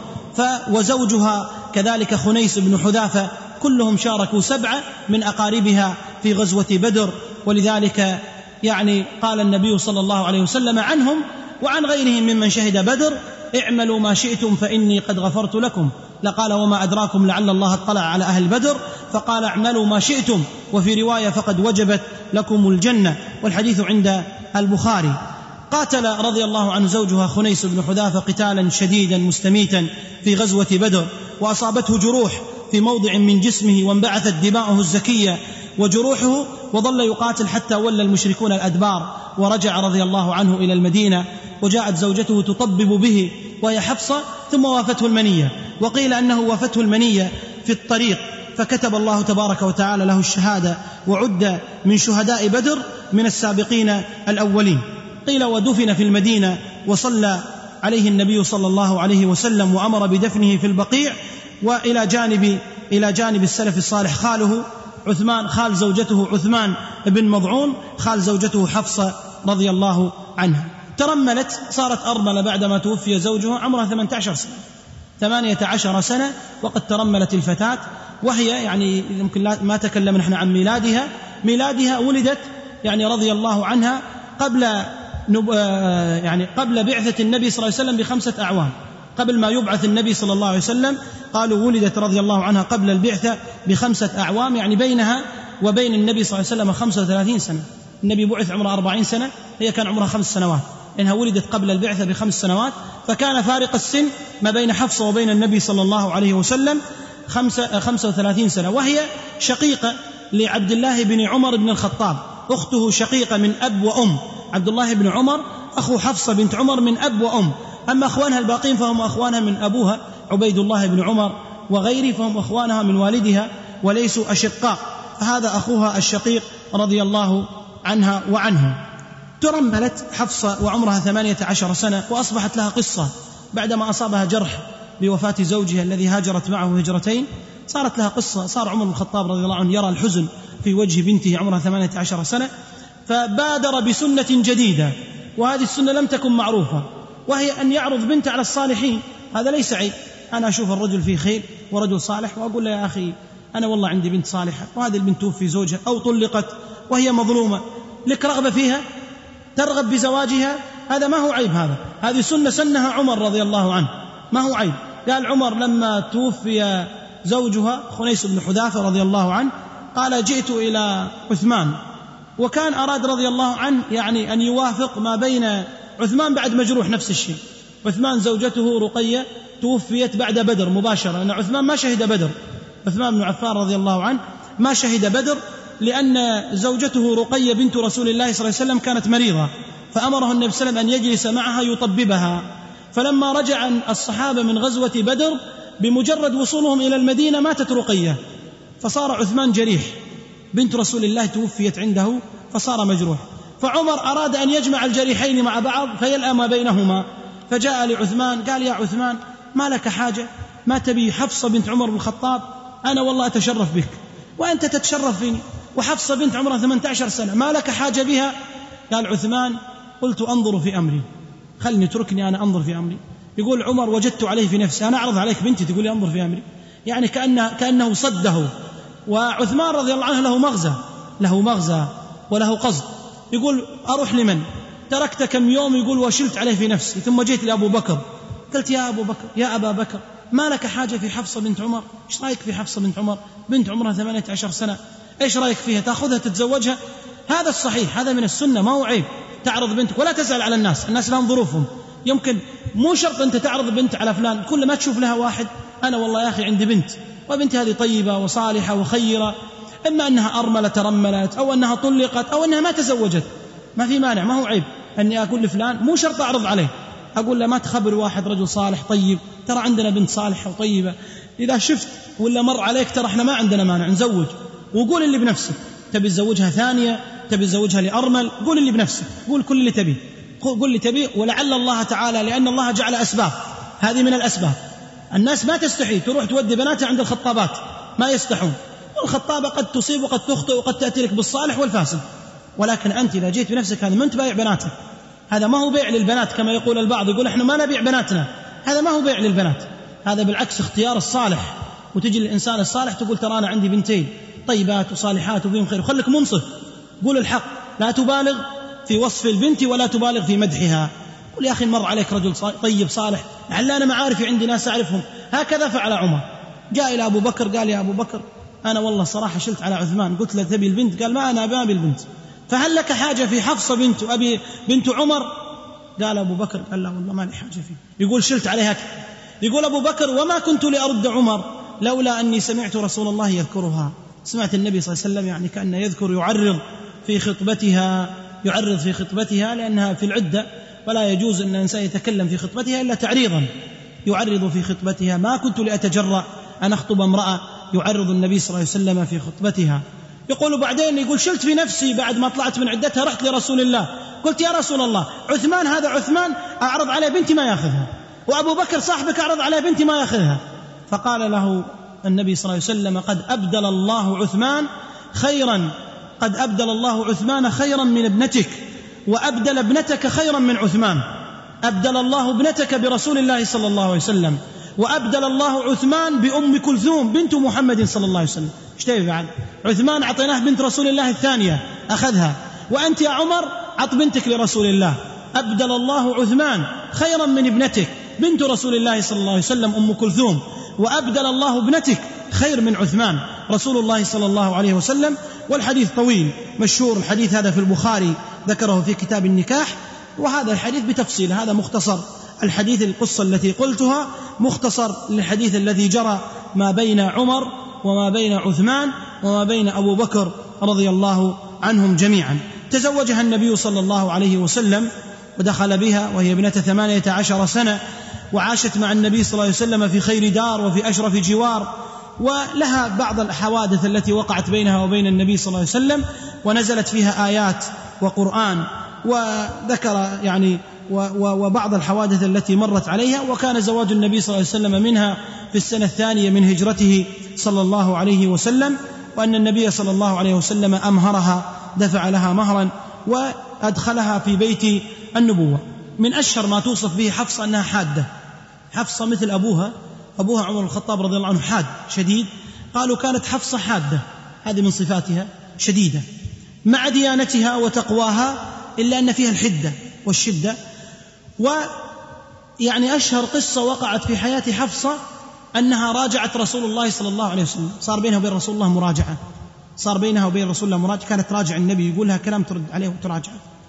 وزوجها كذلك خنيس بن حذافة، كلهم شاركوا سبعة من أقاربها في غزوة بدر. ولذلك يعني قال النبي صلى الله عليه وسلم عنهم وعن غيرهم ممن شهد بدر: اعملوا ما شئتم فإني قد غفرت لكم. لقال: وما أدراكم لعل الله اطلع على أهل بدر، فقال: اعملوا ما شئتم، وفي رواية: فقد وجبت لكم الجنة، والحديث عند البخاري. قاتل رضي الله عنه زوجها خنيس بن حذافة قتالا شديدا مستميتا في غزوة بدر، وأصابته جروح في موضع من جسمه، وانبعثت دماؤه الزكية وجروحه، وظل يقاتل حتى ولى المشركون الأدبار، ورجع رضي الله عنه إلى المدينة. وجاءت زوجته تطبب به وهي حفصة، ثم وافته المنية، وقيل أنه وافته المنية في الطريق، فكتب الله تبارك وتعالى له الشهادة، وعد من شهداء بدر من السابقين الأولين. قيل ودفن في المدينة، وصلى عليه النبي صلى الله عليه وسلم وأمر بدفنه في البقيع. وإلى جانب إلى جانب السلف الصالح خاله عثمان، خال زوجته عثمان بن مضعون، خال زوجته حفصة رضي الله عنها. ترملت، صارت أرملة بعدما توفي زوجها، عمرها ثمانية عشر سنة ثمانية عشر سنة وقد ترملت الفتاة، وهي يعني يمكن ما تكلمنا نحن عن ميلادها ميلادها ولدت يعني رضي الله عنها قبل يعني قبل بعثة النبي صلى الله عليه وسلم بخمسة أعوام، قبل ما يبعث النبي صلى الله عليه وسلم، قالوا ولدت رضي الله عنها قبل البعثة بخمسة أعوام، يعني بينها وبين النبي صلى الله عليه وسلم خمسة وثلاثين سنة. النبي بعث عمره أربعين سنة، هي كان عمرها خمس سنوات، إنها ولدت قبل البعثة بخمس سنوات، فكان فارق السن ما بين حفصة وبين النبي صلى الله عليه وسلم خمسة, خمسة وثلاثين سنة. وهي شقيقة لعبد الله بن عمر بن الخطاب، أخته شقيقة من أب وأم، عبد الله بن عمر أخو حفصة بنت عمر من أب وأم، أما أخوانها الباقين فهم أخوانها من أبوها عبيد الله بن عمر وغيره، فهم أخوانها من والدها وليسوا أشقاء، فهذا أخوها الشقيق رضي الله عنها وعنه. ترملت حفصة وعمرها ثمانية عشر سنة، وأصبحت لها قصة بعدما أصابها جرح بوفاة زوجها الذي هاجرت معه هجرتين، صارت لها قصة. صار عمر بن الخطاب رضي الله عنه يرى الحزن في وجه بنته عمرها ثمانية عشر سنة، فبادر بسنة جديدة، وهذه السنة لم تكن معروفة، وهي أن يعرض بنت على الصالحين. هذا ليس عيب، أنا أشوف الرجل فيه خير ورجل صالح وأقول له يا أخي أنا والله عندي بنت صالحة، وهذه البنت توفي زوجها أو طلقت وهي مظلومة، لك رغبة فيها، ترغب بزواجها، هذا ما هو عيب. هذا هذه سنة سنها عمر رضي الله عنه، ما هو عيب. قال عمر لما توفي زوجها خنيس بن حذافة رضي الله عنه، قال جئت إلى عثمان، وكان أراد رضي الله عنه يعني أن يوافق ما بين عثمان بعد مجروح نفس الشيء. عثمان زوجته رقية توفيت بعد بدر مباشرة، لأن عثمان ما شهد بدر، عثمان بن عفان رضي الله عنه ما شهد بدر، لأن زوجته رقية بنت رسول الله صلى الله عليه وسلم كانت مريضة، فأمره النبي صلى الله عليه وسلم أن يجلس معها يطببها. فلما رجع الصحابة من غزوة بدر بمجرد وصولهم إلى المدينة ماتت رقية، فصار عثمان جريح، بنت رسول الله توفيت عنده فصار مجروح. فعمر أراد أن يجمع الجريحين مع بعض فيلأ ما بينهما، فجاء لعثمان قال يا عثمان ما لك حاجة، ما تبي حفصة بنت عمر بن الخطاب؟ أنا والله أتشرف بك وأنت تتشرف فيني، وحفصة بنت عمرها ثمانية عشر سنة ما لك حاجة بها؟ قال عثمان قلت أنظر في أمري، خلني اتركني أنا أنظر في أمري. يقول عمر وجدت عليه في نفسي أنا أعرض عليك بنتي تقول لي أنظر في أمري، يعني كأنه, كأنه صده. وعثمان رضي الله عنه له مغزى، له مغزى وله قصد. يقول أروح لمن؟ تركت كم يوم، يقول وشلت عليه في نفسي، ثم جيت لأبو بكر قلت يا أبو بكر يا أبا بكر ما لك حاجة في حفصة بنت عمر؟ إيش رأيك في حفصة بنت عمر بنت عمرها ثمانية عشر سنة، إيش رأيك فيها؟ تأخذها تتزوجها؟ هذا الصحيح، هذا من السنة، ما هو عيب تعرض بنتك، ولا تسأل على الناس، الناس لهم ظروفهم، يمكن مو شرط أنت تعرض بنت على فلان، كل ما تشوف لها واحد أنا والله يا أخي عندي بنت، وبنتي هذه طيبة وصالحة وخيرة، إما أنها أرملة ترملت أو أنها طلقت أو أنها ما تزوجت، ما في مانع، ما هو عيب أني أقول لفلان، مو شرط أعرض عليه، أقول له ما تخبر واحد رجل صالح طيب ترى عندنا بنت صالحة وطيبة، إذا شفت ولا مر عليك ترى احنا ما عندنا مانع نزوج. وقول اللي بنفسك، تبي تزوجها ثانية، تبي تزوجها لأرمل، قول اللي بنفسك، قول كل اللي تبي، قول اللي تبي. ولعل الله تعالى، لأن الله جعل أسباب، هذه من الأسباب. الناس ما تستحي تروح تودي بناتها عند الخطابات، ما يستحون، والخطابة قد تصيب وقد تخطئ وقد تأتي لك بالصالح والفاسد، ولكن أنت إذا جيت بنفسك هذا ما أنت بايع بناتك، هذا ما هو بيع للبنات كما يقول البعض، يقول إحنا ما نبيع بناتنا، هذا ما هو بيع للبنات، هذا بالعكس اختيار الصالح. وتجي للإنسان الصالح تقول ترى أنا عندي بنتين طيبات وصالحات وفيهم خير، وخلك منصف، قول الحق، لا تبالغ في وصف البنت ولا تبالغ في مدحها، قل يا أخي مر عليك رجل طيب صالح، لعل أنا معارفي عندي ناس أعرفهم. هكذا فعل عمر، جاء إلى أبو بكر قال يا أبو بكر أنا والله صراحة شلت على عثمان، قلت له تبي البنت؟ قال ما أنا أبي البنت، فهل لك حاجة في حفصة بنت أبي بنت عمر؟ قال أبو بكر قال لا والله ما لي حاجة فيه، يقول شلت عليها. يقول أبو بكر وما كنت لأرد عمر لولا أني سمعت رسول الله يذكرها، سمعت النبي صلى الله عليه وسلم يعني كأنه يذكر، يعرض في خطبتها، يعرض في خطبتها لأنها في العدة، ولا يجوز أن الإنسان يتكلم في خطبتها إلا تعريضا، يعرض في خطبتها. ما كنت لأتجرأ أن أخطب امرأة يعرض النبي صلى الله عليه وسلم في خطبتها. يقول بعدين يقول شلت في نفسي بعد ما طلعت من عدتها، رحت لرسول الله قلت يا رسول الله عثمان هذا عثمان أعرض عليه بنتي ما يأخذها، وأبو بكر صاحبك أعرض عليه بنتي ما يأخذها. فقال له النبي صلى الله عليه وسلم قد أبدل الله عثمان خيرا، قد أبدل الله عثمان خيرا من ابنتك، وأبدل ابنتك خيرا من عثمان، أبدل الله ابنتك برسول الله صلى الله عليه وسلم، وأبدل الله عثمان بأم كلثوم بنت محمد صلى الله عليه وسلم. ايش تبي بعد؟ عثمان أعطيناه بنت رسول الله الثانية أخذها، وأنت يا عمر عط بنتك لرسول الله. أبدل الله عثمان خيرا من ابنتك بنت رسول الله صلى الله عليه وسلم أم كلثوم، وأبدل الله ابنتك خير من عثمان رسول الله صلى الله عليه وسلم. والحديث طويل مشهور، الحديث هذا في البخاري ذكره في كتاب النكاح، وهذا الحديث بتفصيل، هذا مختصر الحديث، القصة التي قلتها مختصر للحديث الذي جرى ما بين عمر وما بين عثمان وما بين أبو بكر رضي الله عنهم جميعا. تزوجها النبي صلى الله عليه وسلم ودخل بها وهي ابنة ثمانية عشر سنة، وعاشت مع النبي صلى الله عليه وسلم في خير دار وفي أشرف جوار، ولها بعض الحوادث التي وقعت بينها وبين النبي صلى الله عليه وسلم، ونزلت فيها آيات وقرآن، وذكر يعني وبعض الحوادث التي مرت عليها. وكان زواج النبي صلى الله عليه وسلم منها في السنة الثانية من هجرته صلى الله عليه وسلم، وأن النبي صلى الله عليه وسلم أمهرها، دفع لها مهرا وأدخلها في بيت النبوة. من أشهر ما توصف به حفصة أنها حادة. حفصة مثل أبوها، أبوها عمر الخطاب رضي الله عنه حاد شديد، قالوا كانت حفصة حادة، هذه من صفاتها شديدة مع ديانتها وتقواها، إلا أن فيها الحدة والشدة. ويعني أشهر قصة وقعت في حياة حفصة أنها راجعت رسول الله صلى الله عليه وسلم، صار بينها وبين رسول الله مراجعة، صار بينها وبين رسول الله مراجعة، كانت راجع النبي يقول لها كلام ترد عليه وتراجع.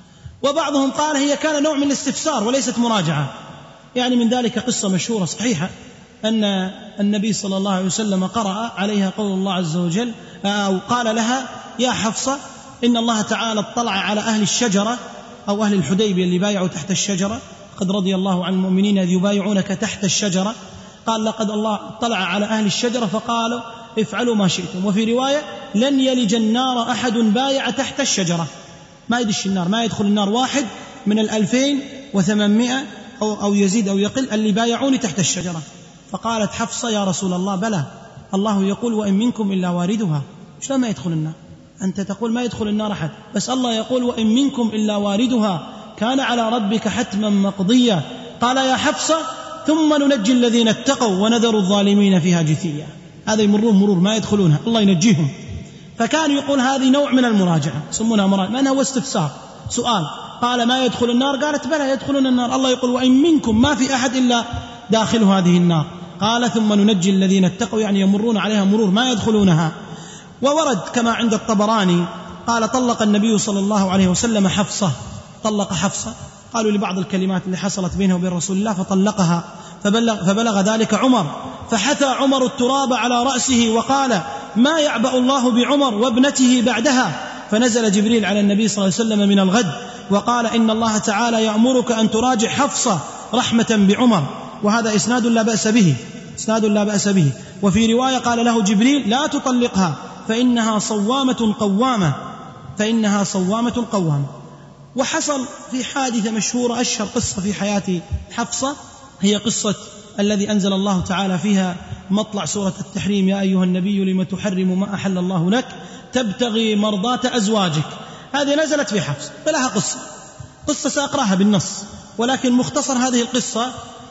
وبعضهم قال هي كان نوع من الاستفسار وليست مراجعة. يعني من ذلك قصة مشهورة صحيحة أن النبي صلى الله عليه وسلم قرأ عليها قول الله عز وجل، أو قال لها يا حفصة إن الله تعالى اطلع على أهل الشجرة أو أهل الحديبية اللي بايعوا تحت الشجرة، قد رضي الله عن المؤمنين إذ يبايعونك تحت الشجرة، قال لقد الله اطلع على أهل الشجرة فقالوا افعلوا ما شئتم. وفي رواية لن يلج النار أحد بايع تحت الشجرة، ما يدش النار، ما يدخل النار واحد من الألفين وثمانمائة أو, أو يزيد أو يقل اللي بايعوني تحت الشجرة. فقالت حفصة يا رسول الله بلى، الله يقول وإن منكم إلا واردها، شلون ما يدخل النار؟ أنت تقول ما يدخل النار أحد، بس الله يقول وإن منكم إلا واردها كان على ربك حتما مقضيا. قال يا حفصة ثم ننجي الذين اتقوا ونذر الظالمين فيها جثيا. هذا يمرون مرور ما يدخلونها، الله ينجيهم. فكان يقول هذه نوع من المراجعة، يسمونها مراجعة لأنها هو استفسار سؤال. قال ما يدخل النار؟ قالت بلى يدخلون النار، الله يقول وإن منكم ما في أحد إلا داخل هذه النار. قال ثم ننجي الذين اتقوا، يعني يمرون عليها مرور ما يدخلونها. وورد كما عند الطبراني قال طلق النبي صلى الله عليه وسلم حفصة، طلق حفصة، قالوا لبعض الكلمات اللي حصلت بينه وبين رسول الله فطلقها، فبلغ, فبلغ ذلك عمر، فحثى عمر التراب على رأسه وقال ما يعبأ الله بعمر وابنته بعدها. فنزل جبريل على النبي صلى الله عليه وسلم من الغد وقال إن الله تعالى يأمرك أن تراجع حفصة رحمة بعمر. وهذا إسناد لا بأس به، إسناد لا بأس به. وفي رواية قال له جبريل لا تطلقها فإنها صوامة قوامة، فإنها صوامة قوامة. وحصل في حادثة مشهورة، أشهر قصة في حياة حفصة هي قصة الذي أنزل الله تعالى فيها مطلع سورة التحريم يا أيها النبي لم تحرم ما أحل الله لك تبتغي مرضات أزواجك. هذه نزلت في حفصة، فلها قصة قصة سأقرأها بالنص، ولكن مختصر هذه القصة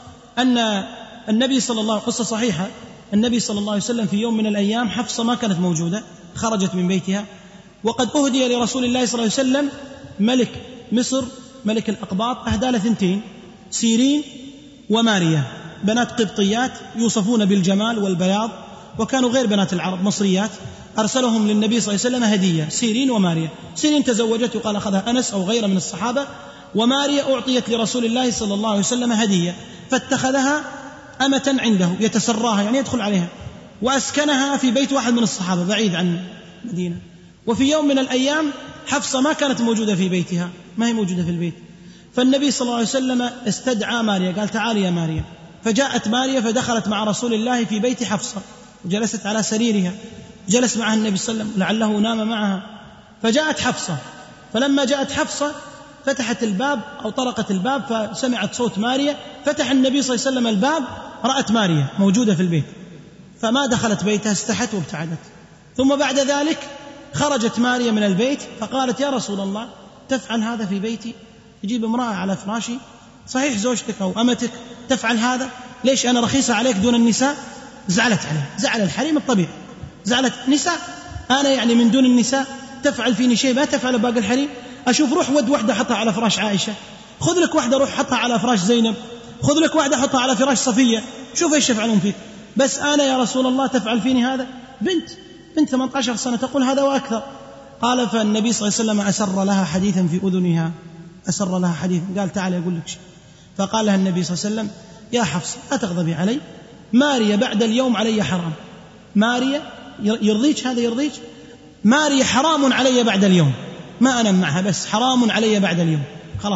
أن النبي صلى الله عليه وسلم، قصة صحيحة، النبي صلى الله عليه وسلم في يوم من الأيام حفصة ما كانت موجودة، خرجت من بيتها، وقد أهدي لرسول الله صلى الله عليه وسلم ملك مصر ملك الأقباط أهدى له ثنتين، سيرين وماريا، بنات قبطيات يوصفون بالجمال والبياض، وكانوا غير بنات العرب مصريات، أرسلهم للنبي صلى الله عليه وسلم هدية، سيرين وماريا. سيرين تزوجت وقال أخذها أنس أو غيره من الصحابة، وماريا أعطيت لرسول الله صلى الله عليه وسلم هدية، فاتخذها أمة عنده يتسراها يعني يدخل عليها، وأسكنها في بيت واحد من الصحابة بعيد عن مدينة. وفي يوم من الأيام حفصة ما كانت موجودة في بيتها، ما هي موجودة في البيت، فالنبي صلى الله عليه وسلم استدعى ماريا، قال تعالي يا ماريا. فجاءت ماريا فدخلت مع رسول الله في بيت حفصة وجلست على سريرها، جلس معها النبي صلى الله عليه وسلم لعله نام معها. فجاءت حفصة، فلما جاءت حفصة فتحت الباب أو طرقت الباب فسمعت صوت ماريا، فتح النبي صلى الله عليه وسلم الباب رأت ماريا موجودة في البيت، فما دخلت بيتها، استحت وابتعدت. ثم بعد ذلك خرجت ماريا من البيت فقالت يا رسول الله تفعل هذا في بيتي؟ تجيب امرأة على فراشي، صحيح زوجتك أو أمتك، تفعل هذا؟ ليش أنا رخيصة عليك دون النساء؟ زعلت عليه، زعل الحريم الطبيعي، زعلت نساء، أنا يعني من دون النساء تفعل فيني شيء ما تفعل باقي الحريم؟ أشوف روح ود واحدة حطها على فراش عائشة، خذ لك واحدة روح حطها على فراش زينب، خذ لك واحدة حطها على فراش صفية، شوف إيش يفعلون فيك. بس أنا يا رسول الله تفعل فيني هذا؟ بنت بنت ثمانية عشر سنة تقول هذا وأكثر. قال فالنبي صلى الله عليه وسلم أسر لها حديثا في أذنها، أسر لها حديثا، قال تعالى يقول لك شيء. فقال لها النبي صلى الله عليه وسلم يا حفصة لا تغضبي علي، ماريا بعد اليوم علي حرام. ماريا يرضيك هذا؟ يرضيك؟ ماريا حرام علي بعد اليوم، ما أنام معها، بس حرام علي بعد اليوم، خلاص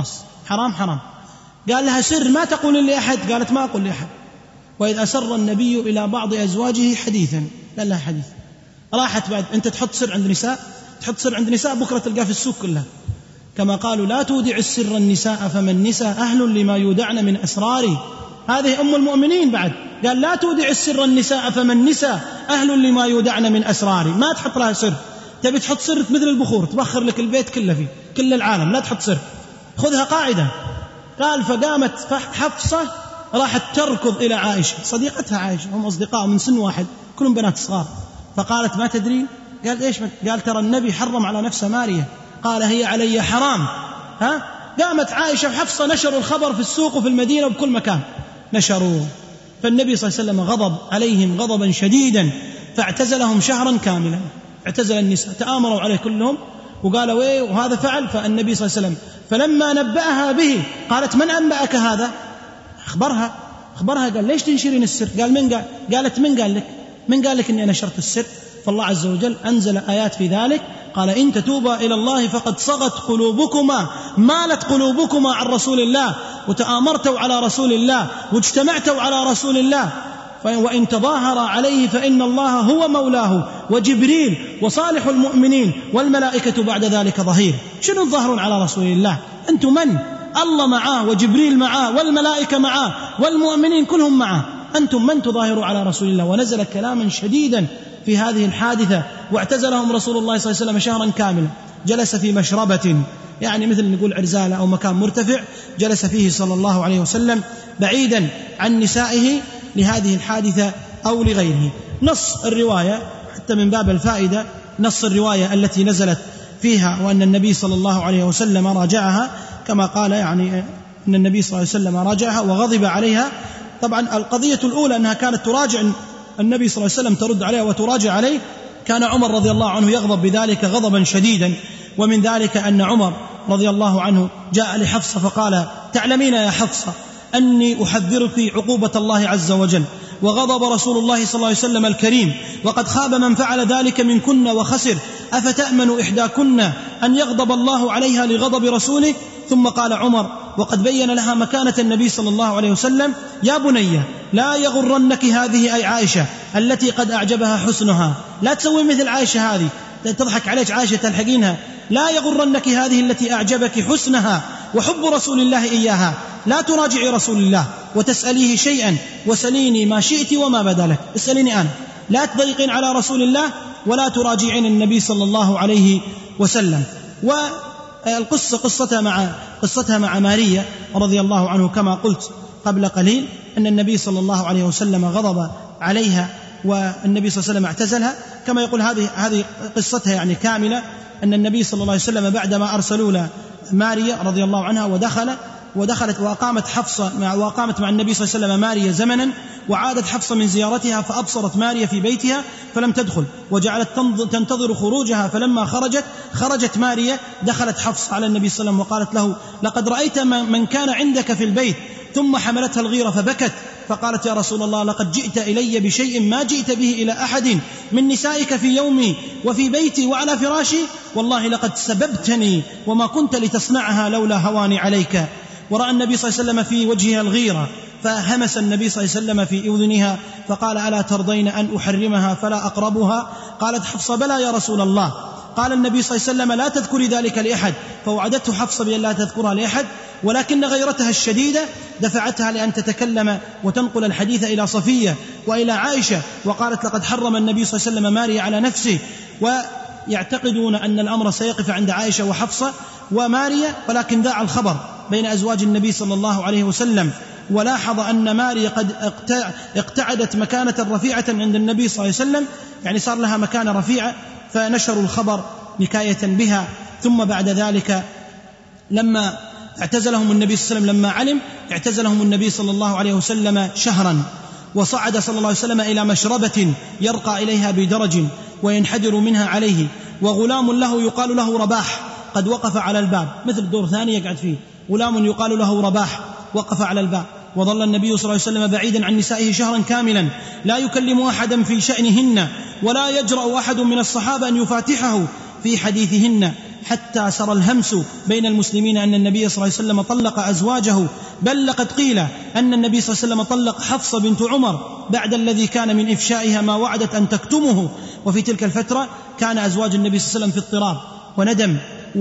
حرام حرام. قال لها سر ما تقول لأحد؟ قالت ما أقول لأحد. وإذ أسر النبي إلى بعض أزواجه حديثا، قال لها حديث. راحت بعد، أنت تحط سر عند نساء، تحط سر عند نساء بكرة تلقاه في السوق كلها. كما قالوا لا تودع السر النساء فما النساء أهل لما يودعن من أسراري. هذه أم المؤمنين بعد قال لا تودع السر النساء فما النساء أهل لما يودعن من أسراري. ما تحط لها سر، تبي تحط سر مثل البخور تبخر لك البيت كله فيه كل العالم، لا تحط سر، خذها قاعدة. قال فقامت حفصة راحت تركض إلى عائشة صديقتها، عائشة هم أصدقاء من سن واحد كلهم بنات صغار، فقالت ما تدري؟ قال إيش؟ قال ترى النبي حرم على نفسه مارية. قال هي علي حرام. ها؟ قامت عائشة وحفصة نشروا الخبر في السوق وفي المدينة وبكل مكان نشروه. فالنبي صلى الله عليه وسلم غضب عليهم غضبا شديدا فاعتزلهم شهرا كاملا، اعتزل النساء، تآمروا عليه كلهم وقالوا ايه وهذا فعل. فالنبي صلى الله عليه وسلم فلما نبأها به قالت من أنبأك هذا؟ أخبرها أخبرها قال ليش تنشرين السر؟ قال من قال؟ قالت من قال لك؟ من قال لك إني نشرت السر؟ فالله عز وجل أنزل آيات في ذلك، قال إن تتوبا إلى الله فقد صغت قلوبكما، مالت قلوبكما عن رسول الله وتآمرتوا على رسول الله واجتمعتوا على رسول الله، وإن تظاهر عليه فإن الله هو مولاه وجبريل وصالح المؤمنين والملائكة بعد ذلك ظهير. شنو تظاهرون على رسول الله؟ أنتم من؟ الله معاه وجبريل معاه والملائكة معاه والمؤمنين كلهم معاه، أنتم من تظاهروا على رسول الله؟ ونزل كلاما شديدا في هذه الحادثة. واعتزلهم رسول الله صلى الله عليه وسلم شهرا كاملا، جلس في مشربة يعني مثل نقول عرزالة أو مكان مرتفع جلس فيه صلى الله عليه وسلم بعيدا عن نسائه لهذه الحادثة أو لغيره. نص الرواية حتى من باب الفائدة، نص الرواية التي نزلت فيها وأن النبي صلى الله عليه وسلم راجعها كما قال، يعني أن النبي صلى الله عليه وسلم راجعها وغضب عليها. طبعا القضية الأولى أنها كانت تراجع النبي صلى الله عليه وسلم، ترد عليه وتراجع عليه. كان عمر رضي الله عنه يغضب بذلك غضبا شديدا، ومن ذلك أن عمر رضي الله عنه جاء لحفصة فقال تعلمين يا حفصة أني أحذرك عقوبة الله عز وجل وغضب رسول الله صلى الله عليه وسلم الكريم، وقد خاب من فعل ذلك منكن وخسر، أفتأمن إحداكن أن يغضب الله عليها لغضب رسوله؟ ثم قال عمر وقد بين لها مكانة النبي صلى الله عليه وسلم يا بني لا يغرنك هذه أي عائشة التي قد أعجبها حسنها، لا تسوي مثل عائشة هذه تضحك عليك عائشة تلحقينها، لا يغرنك هذه التي أعجبك حسنها وحب رسول الله إياها، لا تراجعي رسول الله وتسأليه شيئا وسليني ما شئت وما بدا لك، اسأليني أنا، لا تضيقين على رسول الله ولا تراجعين النبي صلى الله عليه وسلم. والقصة قصتها مع قصتها مع ماريا رضي الله عنه كما قلت قبل قليل أن النبي صلى الله عليه وسلم غضب عليها والنبي صلى الله عليه وسلم اعتزلها. كما يقول هذه هذه قصتها يعني كاملة، أن النبي صلى الله عليه وسلم بعدما أرسلوا له ماريا رضي الله عنها ودخل ودخلت وأقامت حفصة مع وأقامت مع النبي صلى الله عليه وسلم ماريا زمنا، وعادت حفصة من زيارتها فأبصرت ماريا في بيتها فلم تدخل وجعلت تنتظر خروجها، فلما خرجت خرجت ماريا دخلت حفصة على النبي صلى الله عليه وسلم وقالت له لقد رأيت من كان عندك في البيت، ثم حملتها الغيرة فبكت فقالت يا رسول الله لقد جئت إلي بشيء ما جئت به إلى أحد من نسائك في يومي وفي بيتي وعلى فراشي، والله لقد سببتني وما كنت لتصنعها لولا هواني عليك. ورأى النبي صلى الله عليه وسلم في وجهها الغيرة فهمس النبي صلى الله عليه وسلم في أذنها فقال ألا ترضين أن أحرمها فلا أقربها؟ قالت حفصة بلى يا رسول الله. قال النبي صلى الله عليه وسلم لا تذكري ذلك لأحد، فوعدته حفصة بأن لا تذكرها لأحد، ولكن غيرتها الشديدة دفعتها لأن تتكلم وتنقل الحديث إلى صفية وإلى عائشة، وقالت لقد حرم النبي صلى الله عليه وسلم ماريا على نفسه، ويعتقدون أن الأمر سيقف عند عائشة وحفصة وماريا، ولكن ذاع الخبر بين أزواج النبي صلى الله عليه وسلم، ولاحظ أن ماريا قد اقتعدت مكانة رفيعة عند النبي صلى الله عليه وسلم، يعني صار لها مكانة رفيعة، فنشروا الخبر نكاية بها. ثم بعد ذلك لما اعتزلهم النبي صلى الله عليه وسلم لما علم اعتزلهم النبي صلى الله عليه وسلم شهرا، وصعد صلى الله عليه وسلم إلى مشربة يرقى إليها بدرج وينحدر منها عليه، وغلام له يقال له رباح قد وقف على الباب، مثل دور ثاني يقعد فيه غلام يقال له رباح وقف على الباب. وظل النبي صلى الله عليه وسلم بعيدا عن نسائه شهرا كاملا لا يكلم أحدا في شأنهن، ولا يجرأ أحد من الصحابة أن يفاتحه في حديثهن، حتى سرى الهمس بين المسلمين أن النبي صلى الله عليه وسلم طلق أزواجه، بل لقد قيل أن النبي صلى الله عليه وسلم طلق حفصة بنت عمر بعد الذي كان من إفشائها ما وعدت أن تكتمه. وفي تلك الفترة كان أزواج النبي صلى الله عليه وسلم في اضطراب وندم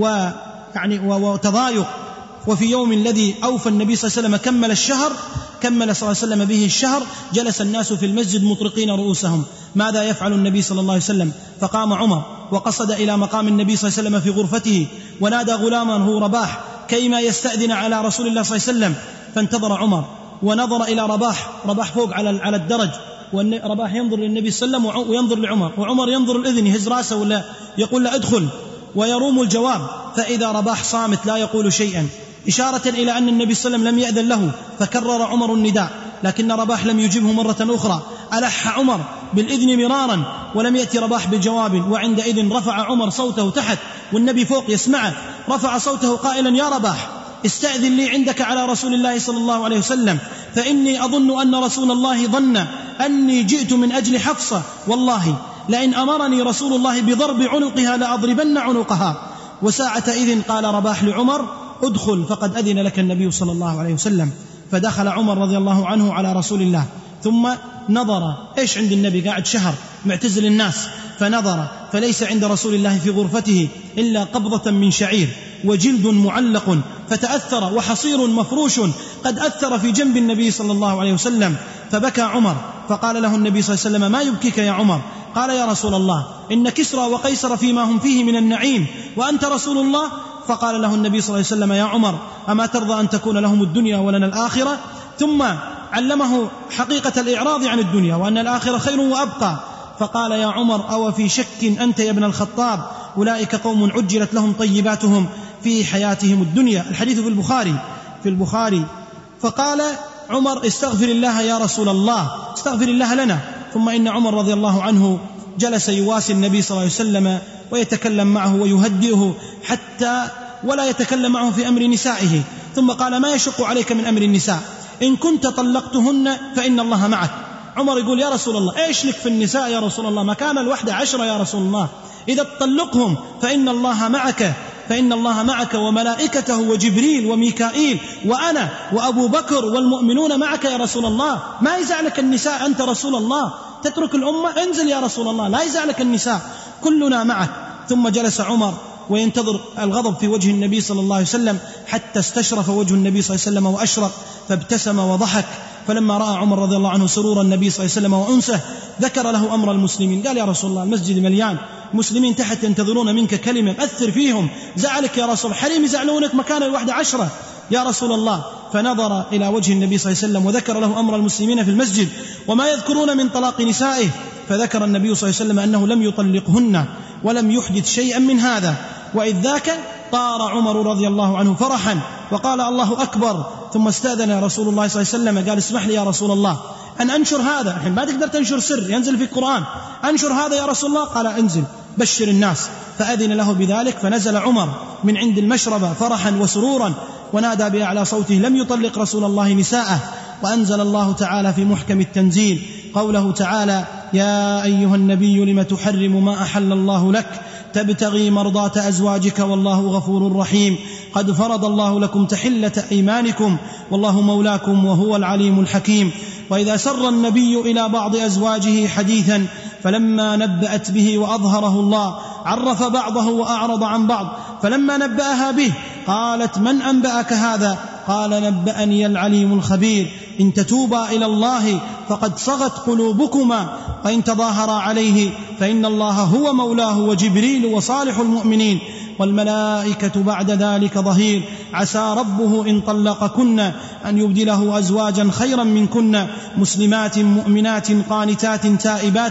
ويعني وتضايق. وفي يوم الذي أوفى النبي صلى الله عليه وسلم كمل الشهر كمل صلى الله عليه وسلم به الشهر، جلس الناس في المسجد مطرقين رؤوسهم ماذا يفعل النبي صلى الله عليه وسلم؟ فقام عمر وقصد إلى مقام النبي صلى الله عليه وسلم في غرفته، ونادى غلامه رباح كيما يستأذن على رسول الله صلى الله عليه وسلم. فانتظر عمر ونظر إلى رباح، رباح فوق على على الدرج، ورباح ينظر للنبي صلى الله عليه وسلم وينظر لعمر، وعمر ينظر الإذن يهز راسه ولا يقول له ادخل، ويروم الجواب. فإذا رباح صامت لا يقول شيئا، إشارة إلى أن النبي صلى الله عليه وسلم لم يأذن له. فكرر عمر النداء لكن رباح لم يجبه مرة أخرى. ألح عمر بالإذن مرارا ولم يأتي رباح بجواب، وعندئذ رفع عمر صوته تحت والنبي فوق يسمعه، رفع صوته قائلا يا رباح استأذن لي عندك على رسول الله صلى الله عليه وسلم، فإني أظن أن رسول الله ظن أني جئت من أجل حفصة، والله لئن أمرني رسول الله بضرب عنقها لأضربن عنقها. وساعة إذن قال رباح لعمر ادخل فقد أذن لك النبي صلى الله عليه وسلم. فدخل عمر رضي الله عنه على رسول الله، ثم نظر إيش عند النبي قاعد شهر معتزل الناس، فنظر فليس عند رسول الله في غرفته إلا قبضة من شعير وجلد معلق، فتأثر وحصير مفروش قد أثر في جنب النبي صلى الله عليه وسلم. فبكى عمر فقال له النبي صلى الله عليه وسلم ما يبكيك يا عمر؟ قال يا رسول الله إن كسرى وقيصر فيما هم فيه من النعيم وأنت رسول الله. فقال له النبي صلى الله عليه وسلم يا عمر أما ترضى أن تكون لهم الدنيا ولنا الآخرة؟ ثم علمه حقيقة الإعراض عن الدنيا وأن الآخرة خير وأبقى. فقال يا عمر أو في شك أنت يا ابن الخطاب؟ أولئك قوم عجلت لهم طيباتهم في حياتهم الدنيا. الحديث في البخاري في البخاري فقال عمر استغفر الله يا رسول الله، استغفر الله لنا. ثم إن عمر رضي الله عنه جلس يواسي النبي صلى الله عليه وسلم ويتكلم معه ويهدئه حتى ولا يتكلم معه في أمر نسائه. ثم قال ما يشق عليك من أمر النساء؟ إن كنت طلقتهن فإن الله معك. عمر يقول يا رسول الله إيش لك في النساء يا رسول الله؟ مكان الوحدة عشرة يا رسول الله، إذا تطلقهم فإن الله معك، فإن الله معك وملائكته وجبريل وميكائيل وأنا وأبو بكر والمؤمنون معك يا رسول الله، ما يزعلك النساء أنت رسول الله؟ تترك الأمة؟ انزل يا رسول الله، لا يزعلك النساء، كلنا معك. ثم جلس عمر وينتظر الغضب في وجه النبي صلى الله عليه وسلم حتى استشرف وجه النبي صلى الله عليه وسلم وأشرق، فابتسم وضحك. فلما رأى عمر رضي الله عنه سرور النبي صلى الله عليه وسلم وأنسه ذكر له أمر المسلمين، قال يا رسول الله المسجد مليان، مسلمين تحت ينتظرون منك كلمة أثر فيهم، زعلك يا رسول، حريم يزعلونك، مكان الوحدة عشرة يا رسول الله. فنظر إلى وجه النبي صلى الله عليه وسلم وذكر له أمر المسلمين في المسجد وما يذكرون من طلاق نسائه، فذكر النبي صلى الله عليه وسلم أنه لم يطلقهن ولم يحدث شيئا من هذا. وإذ ذاك طار عمر رضي الله عنه فرحا وقال الله أكبر. ثم استأذن رسول الله صلى الله عليه وسلم قال اسمح لي يا رسول الله أن أنشر هذا، الحين ما تقدر تنشر سر ينزل في القرآن، أنشر هذا يا رسول الله. قال انزل بشر الناس، فأذن له بذلك. فنزل عمر من عند المشربة فرحا وسرورا ونادى بأعلى صوته لم يطلق رسول الله نساءه. وأنزل الله تعالى في محكم التنزيل قوله تعالى يا أيها النبي لم تحرم ما أحل الله لك تبتغي مرضات أزواجك والله غفور رحيم قد فرض الله لكم تحلة أيمانكم والله مولاكم وهو العليم الحكيم. وإذا سر النبي إلى بعض أزواجه حديثا فلما نبأت به وأظهره الله عرف بعضه وأعرض عن بعض، فلما نبأها به قالت من أنبأك هذا؟ قال نبأني العليم الخبير إن تتوبا إلى الله فقد صغت قلوبكما وإن تظاهرا عليه فإن الله هو مولاه وجبريل وصالح المؤمنين والملائكة بعد ذلك ظهير عسى ربه إن طلقكن أن يبدله أزواجا خيرا منكن مسلمات مؤمنات قانتات تائبات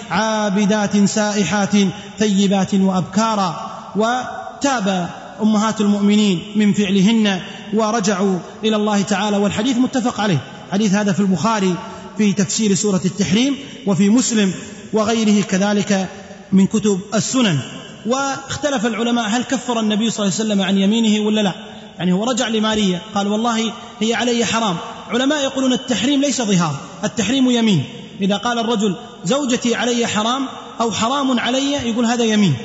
عابدات سائحات ثيبات وأبكارا. وتاب أمهات المؤمنين من فعلهن ورجعوا إلى الله تعالى، والحديث متفق عليه. حديث هذا في البخاري في تفسير سورة التحريم وفي مسلم وغيره كذلك من كتب السنن. واختلف العلماء هل كفر النبي صلى الله عليه وسلم عن يمينه ولا لا؟ يعني هو رجع لماريا قال والله هي علي حرام. علماء يقولون التحريم ليس ظهار، التحريم يمين. إذا قال الرجل زوجتي علي حرام أو حرام علي يقول هذا يمين.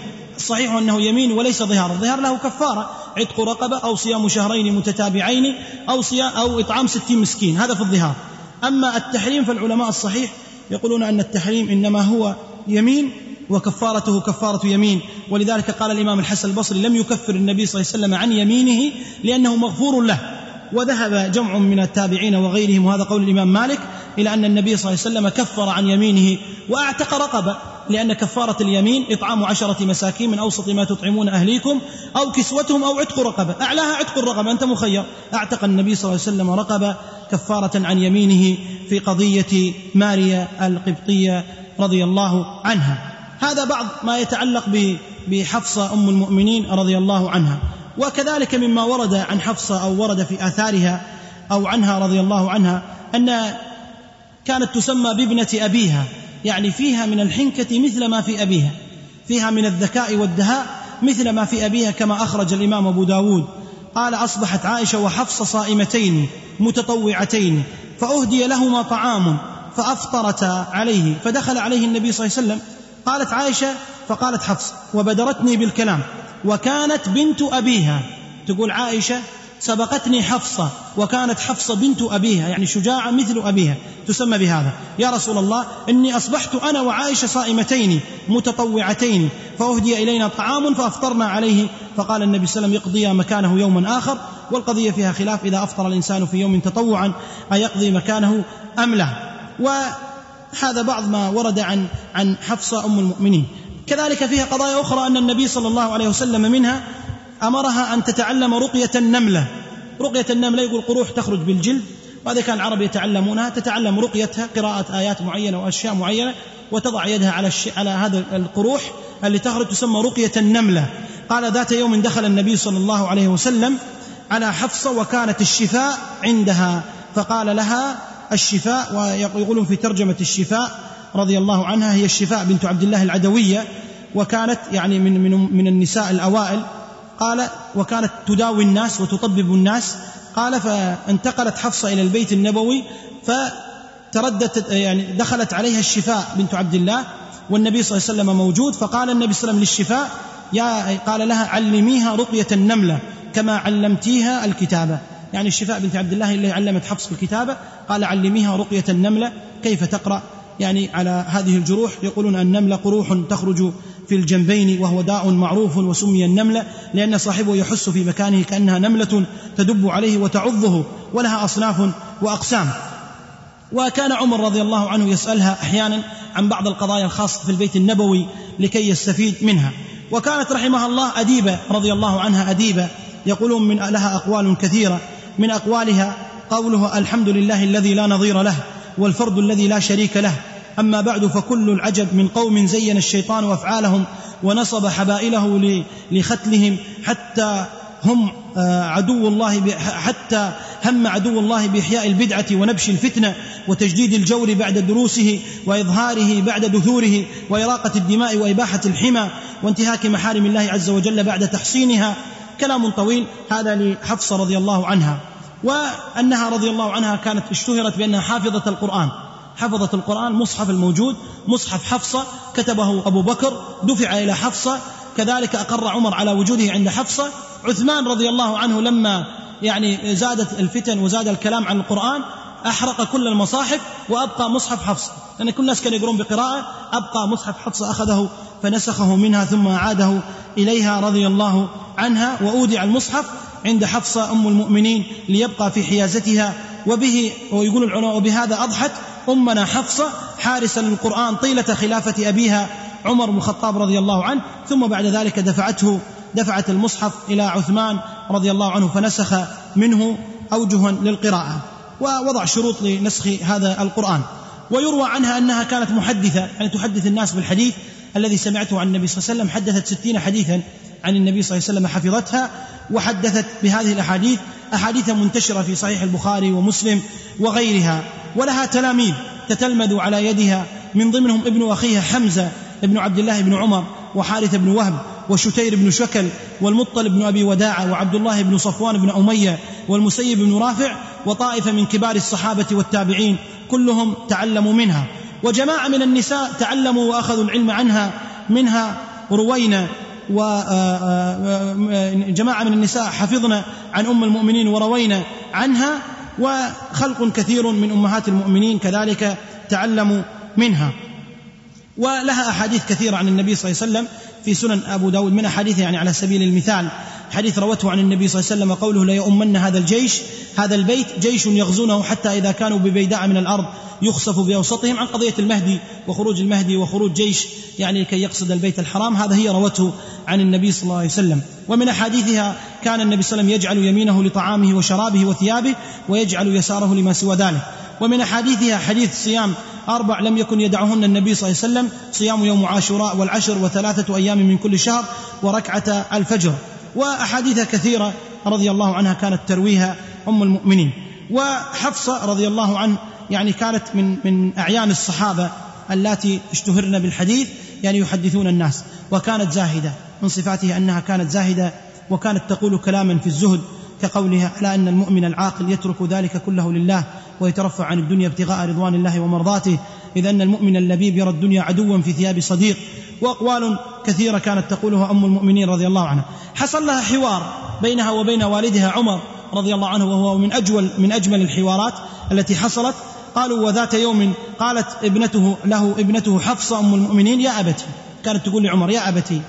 والصحيح أنه يمين وليس ظهار. الظهار له كفارة، عتق رقبة أو صيام شهرين متتابعين أو صيام أو إطعام ستين مسكين، هذا في الظهار. أما التحريم فالعلماء الصحيح يقولون أن التحريم إنما هو يمين وكفارته كفارة يمين، ولذلك قال الإمام الحسن البصري لم يكفر النبي صلى الله عليه وسلم عن يمينه لأنه مغفور له. وذهب جمع من التابعين وغيرهم، وهذا قول الإمام مالك، إلى أن النبي صلى الله عليه وسلم كفر عن يمينه وأعتق رقبة، لأن كفارة اليمين إطعام عشرة مساكين من أوسط ما تطعمون أهليكم أو كسوتهم أو عتق رقبة، أعلاها عتق الرقبة، أنت مخير. أعتق النبي صلى الله عليه وسلم رقبة كفارة عن يمينه في قضية ماريا القبطية رضي الله عنها. هذا بعض ما يتعلق بحفصة أم المؤمنين رضي الله عنها. وكذلك مما ورد عن حفصة أو ورد في آثارها أو عنها رضي الله عنها أن كانت تسمى بابنة أبيها، يعني فيها من الحنكة مثل ما في أبيها، فيها من الذكاء والدهاء مثل ما في أبيها، كما أخرج الإمام أبو داود قال: أصبحت عائشة وحفصة صائمتين متطوعتين فأهدي لهما طعام فأفطرتا عليه، فدخل عليه النبي صلى الله عليه وسلم. قالت عائشة فقالت حفصة وبدرتني بالكلام وكانت بنت أبيها، تقول عائشة سبقتني حفصة وكانت حفصة بنت أبيها، يعني شجاعة مثل أبيها، تسمى بهذا: يا رسول الله إني أصبحت أنا وعائشة صائمتين متطوعتين فأهدي إلينا طعام فأفطرنا عليه. فقال النبي صلى الله عليه وسلم: يقضي مكانه يوما آخر. والقضية فيها خلاف، إذا أفطر الإنسان في يوم تطوعا أيقضي مكانه أم لا. وهذا بعض ما ورد عن عن حفصة أم المؤمنين. كذلك فيها قضايا أخرى أن النبي صلى الله عليه وسلم منها أمرها أن تتعلم رقية النملة. رقية النملة يقول قروح تخرج بالجلد، وهذا كان العرب يتعلمونها، تتعلم رقيتها قراءة آيات معينة وأشياء معينة، وتضع يدها على الش... على هذا القروح اللي تخرج تسمى رقية النملة. قال: ذات يوم دخل النبي صلى الله عليه وسلم على حفصة وكانت الشفاء عندها، فقال لها الشفاء، ويقولون في ترجمة الشفاء رضي الله عنها هي الشفاء بنت عبد الله العدوية، وكانت يعني من من من النساء الأوائل. قال: وكانت تداوي الناس وتطبب الناس. قال: فانتقلت حفصة إلى البيت النبوي فتردت، يعني دخلت عليها الشفاء بنت عبد الله والنبي صلى الله عليه وسلم موجود، فقال النبي صلى الله عليه وسلم للشفاء: يا قال لها علميها رقية النملة كما علمتيها الكتابة، يعني الشفاء بنت عبد الله اللي علمت حفص الكتابة، قال: علميها رقية النملة كيف تقرأ يعني على هذه الجروح. يقولون النملة قروح تخرج في الجنبين، وهو داء معروف، وسمي النملة لأن صاحبه يحس في مكانه كأنها نملة تدب عليه وتعضه، ولها أصناف وأقسام. وكان عمر رضي الله عنه يسألها أحيانا عن بعض القضايا الخاصة في البيت النبوي لكي يستفيد منها. وكانت رحمها الله أديبة رضي الله عنها أديبة، يقولون من لها أقوال كثيرة، من أقوالها قولها: الحمد لله الذي لا نظير له والفرد الذي لا شريك له، أما بعد فكل العجب من قوم زين الشيطان أفعالهم ونصب حبائله لختلهم حتى هم عدو الله، حتى هم عدو الله بإحياء البدعة ونبش الفتنة وتجديد الجور بعد دروسه وإظهاره بعد دثوره وإراقة الدماء وإباحة الحمى وانتهاك محارم الله عز وجل بعد تحصينها. كلام طويل هذا لحفصة رضي الله عنها. وأنها رضي الله عنها كانت اشتهرت بأنها حافظة القرآن، حفظت القرآن. مصحف الموجود مصحف حفصة كتبه أبو بكر، دفع إلى حفصة، كذلك أقر عمر على وجوده عند حفصة. عثمان رضي الله عنه لما يعني زادت الفتن وزاد الكلام عن القرآن أحرق كل المصاحف وأبقى مصحف حفصة، لأن كل الناس كانوا يقرون بقراءة، أبقى مصحف حفصة أخذه فنسخه منها ثم أعاده إليها رضي الله عنها، وأودع المصحف عند حفصة أم المؤمنين ليبقى في حيازتها. وبه ويقول العلماء وبهذا أضحت أمنا حفصة حارسا للقرآن طيلة خلافة أبيها عمر بن الخطاب رضي الله عنه، ثم بعد ذلك دفعته دفعت المصحف إلى عثمان رضي الله عنه فنسخ منه أوجها للقراءة ووضع شروط لنسخ هذا القرآن. ويروى عنها أنها كانت محدثة، يعني تحدث الناس بالحديث الذي سمعته عن النبي صلى الله عليه وسلم. حدثت ستين حديثا عن النبي صلى الله عليه وسلم حفظتها، وحدثت بهذه الأحاديث أحاديث منتشرة في صحيح البخاري ومسلم وغيرها. ولها تلاميذ تتلمذوا على يدها، من ضمنهم ابن أخيها حمزة ابن عبد الله بن عمر وحارث بن وهب وشتير بن شكل والمطلب بن أبي وداعة وعبد الله بن صفوان بن أمية والمسيب بن رافع وطائفة من كبار الصحابة والتابعين، كلهم تعلموا منها. وجماعة من النساء تعلموا وأخذوا العلم عنها، منها روينة وجماعة من النساء حفظنا عن أم المؤمنين وروينا عنها، وخلق كثير من أمهات المؤمنين كذلك تعلموا منها. ولها أحاديث كثيرة عن النبي صلى الله عليه وسلم في سنن أبو داود، من أحاديث يعني على سبيل المثال حديث روته عن النبي صلى الله عليه وسلم قوله: لا يؤمن هذا الجيش هذا البيت جيش يغزونه حتى إذا كانوا ببيداء من الأرض يخسف بأوسطهم، عن قضية المهدي وخروج المهدي وخروج جيش يعني كي يقصد البيت الحرام. هذا هي روته عن النبي صلى الله عليه وسلم. ومن أحاديثها كان النبي صلى الله عليه وسلم يجعل يمينه لطعامه وشرابه وثيابه ويجعل يساره لما سوى ذلك. ومن أحاديثها حديث صيام أربع لم يكن يدعهن النبي صلى الله عليه وسلم: صيام يوم عاشوراء والعشر وثلاثة أيام من كل شهر وركعة الفجر. وأحاديث كثيرة رضي الله عنها كانت ترويها أم المؤمنين. وحفصة رضي الله عنه يعني كانت من من أعيان الصحابة التي اشتهرن بالحديث، يعني يحدثون الناس، وكانت زاهدة. من صفاتها أنها كانت زاهدة، وكانت تقول كلاما في الزهد كقولها: ألا أن المؤمن العاقل يترك ذلك كله لله ويترفع عن الدنيا ابتغاء رضوان الله ومرضاته، إذ أن المؤمن اللبيب يرى الدنيا عدوا في ثياب صديق. وأقوال كثيرة كانت تقولها أم المؤمنين رضي الله عنها. حصل لها حوار بينها وبين والدها عمر رضي الله عنه، وهو من أجول من أجمل الحوارات التي حصلت. قالوا: وذات يوم قالت ابنته له ابنته حفصة أم المؤمنين: يا أبتي، كانت تقول لعمر: يا أبتي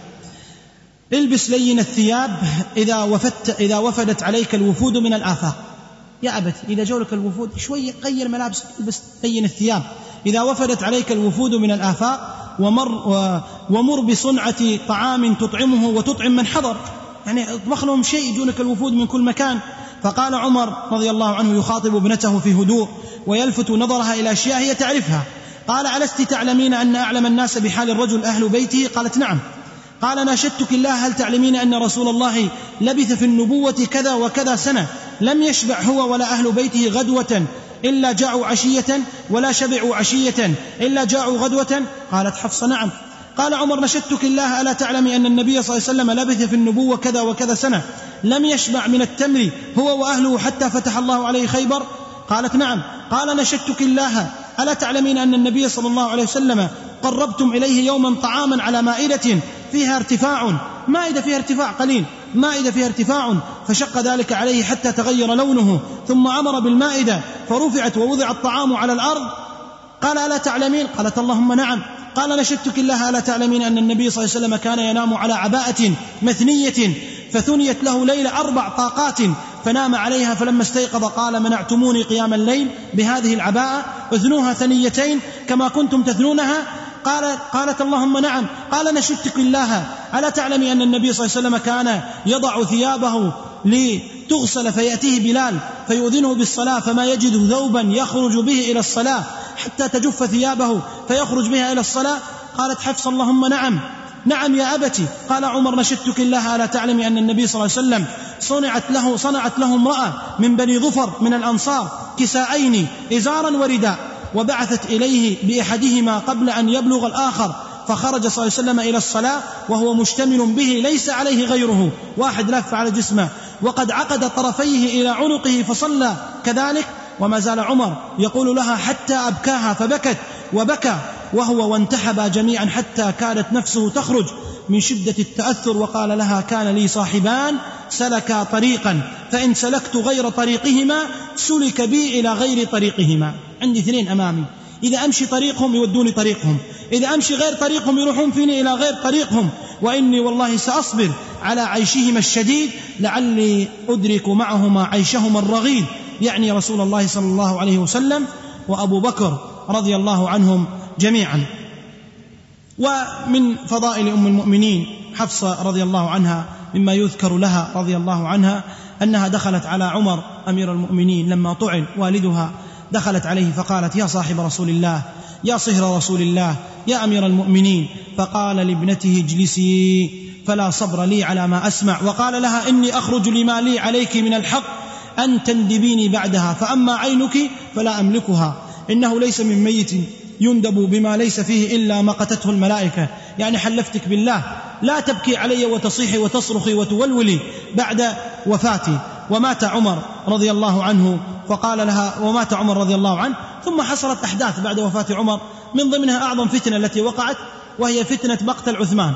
البس لين الثياب إذا وفدت إذا وفدت عليك الوفود من الآفاق. يا أبتي إذا جولك الوفود شوية غير ملابس، البس لين الثياب. إذا وفدت عليك الوفود من الآفاق ومر ومر بصنعة طعام تطعمه وتطعم من حضر، يعني اطبخ لهم شيء، يجونك الوفود من كل مكان. فقال عمر رضي الله عنه يخاطب ابنته في هدوء ويلفت نظرها إلى أشياء هي تعرفها: قال: ألست تعلمين أن أعلم الناس بحال الرجل أهل بيته؟ قالت: نعم. قال: ناشدتك الله، هل تعلمين أن رسول الله لبث في النبوة كذا وكذا سنة، لم يشبع هو ولا أهل بيته غدوة إلا جاعوا عشية، ولا شبعوا عشية إلا جاعوا غدوة؟ قالت حفصة: نعم. قال عمر: نشدتك الله، ألا تعلمي أن النبي صلى الله عليه وسلم لبث في النبوة كذا وكذا سنة، لم يشبع من التمر هو وأهله حتى فتح الله عليه خيبر؟ قالت: نعم. قال: نشدتك الله، ألا تعلمين أن النبي صلى الله عليه وسلم قربتم إليه يوما طعاما على مائدة فيها ارتفاع، مائدة فيها ارتفاع قليل، مائدة فيها ارتفاع، فشق ذلك عليه حتى تغير لونه، ثم أمر بالمائدة فرفعت ووضع الطعام على الأرض؟ قال: ألا تعلمين؟ قالت: اللهم نعم. قال: نشدتك الله، ألا تعلمين أن النبي صلى الله عليه وسلم كان ينام على عباءة مثنية فثنيت له ليل أربع طاقات فنام عليها، فلما استيقظ قال: منعتموني قيام الليل بهذه العباءة، اثنوها ثنيتين كما كنتم تثنونها؟ قال قالت: اللهم نعم. قال: نشدتك الله، ألا تعلمي أن النبي صلى الله عليه وسلم كان يضع ثيابه لتغسل فيأتيه بلال فيؤذنه بالصلاة فما يجد ثوبا يخرج به إلى الصلاة حتى تجف ثيابه فيخرج بها إلى الصلاة؟ قالت حفصة: اللهم نعم. نعم يا أبتي. قال عمر: نشدتك الله، ألا تعلمي أن النبي صلى الله عليه وسلم صنعت له, صنعت له امرأة من بني ظفر من الأنصار كسائين إزارا ورداء، وبعثت إليه بأحدهما قبل أن يبلغ الآخر، فخرج صلى الله عليه وسلم إلى الصلاة وهو مشتمل به ليس عليه غيره، واحد لف على جسمه وقد عقد طرفيه إلى عنقه فصلى كذلك. وما زال عمر يقول لها حتى أبكاها فبكت وبكى وهو وانتحبا جميعا حتى كادت نفسه تخرج من شدة التأثر. وقال لها: كان لي صاحبان سلكا طريقا، فإن سلكت غير طريقهما سلك بي إلى غير طريقهما. عندي اثنين أمامي، إذا أمشي طريقهم يودوني طريقهم، إذا أمشي غير طريقهم يروحون فيني إلى غير طريقهم، وإني والله سأصبر على عيشهما الشديد لعلي أدرك معهما عيشهما الرغيد، يعني رسول الله صلى الله عليه وسلم وأبو بكر رضي الله عنهم جميعا. ومن فضائل أم المؤمنين حفصة رضي الله عنها مما يذكر لها رضي الله عنها أنها دخلت على عمر أمير المؤمنين لما طعن والدها، دخلت عليه فقالت: يا صاحب رسول الله، يا صهر رسول الله، يا أمير المؤمنين. فقال لابنته: اجلسي فلا صبر لي على ما أسمع. وقال لها: إني أخرج لما لي عليك من الحق أن تندبيني بعدها، فأما عينك فلا أملكها، إنه ليس من ميت يندب بما ليس فيه إلا ما قتته الملائكة، يعني حلفتك بالله لا تبكي علي وتصيحي وتصرخي وتولولي بعد وفاتي. ومات عمر رضي الله عنه، فقال لها ومات عمر رضي الله عنه. ثم حصلت أحداث بعد وفاة عمر، من ضمنها أعظم فتنة التي وقعت، وهي فتنة مقتل عثمان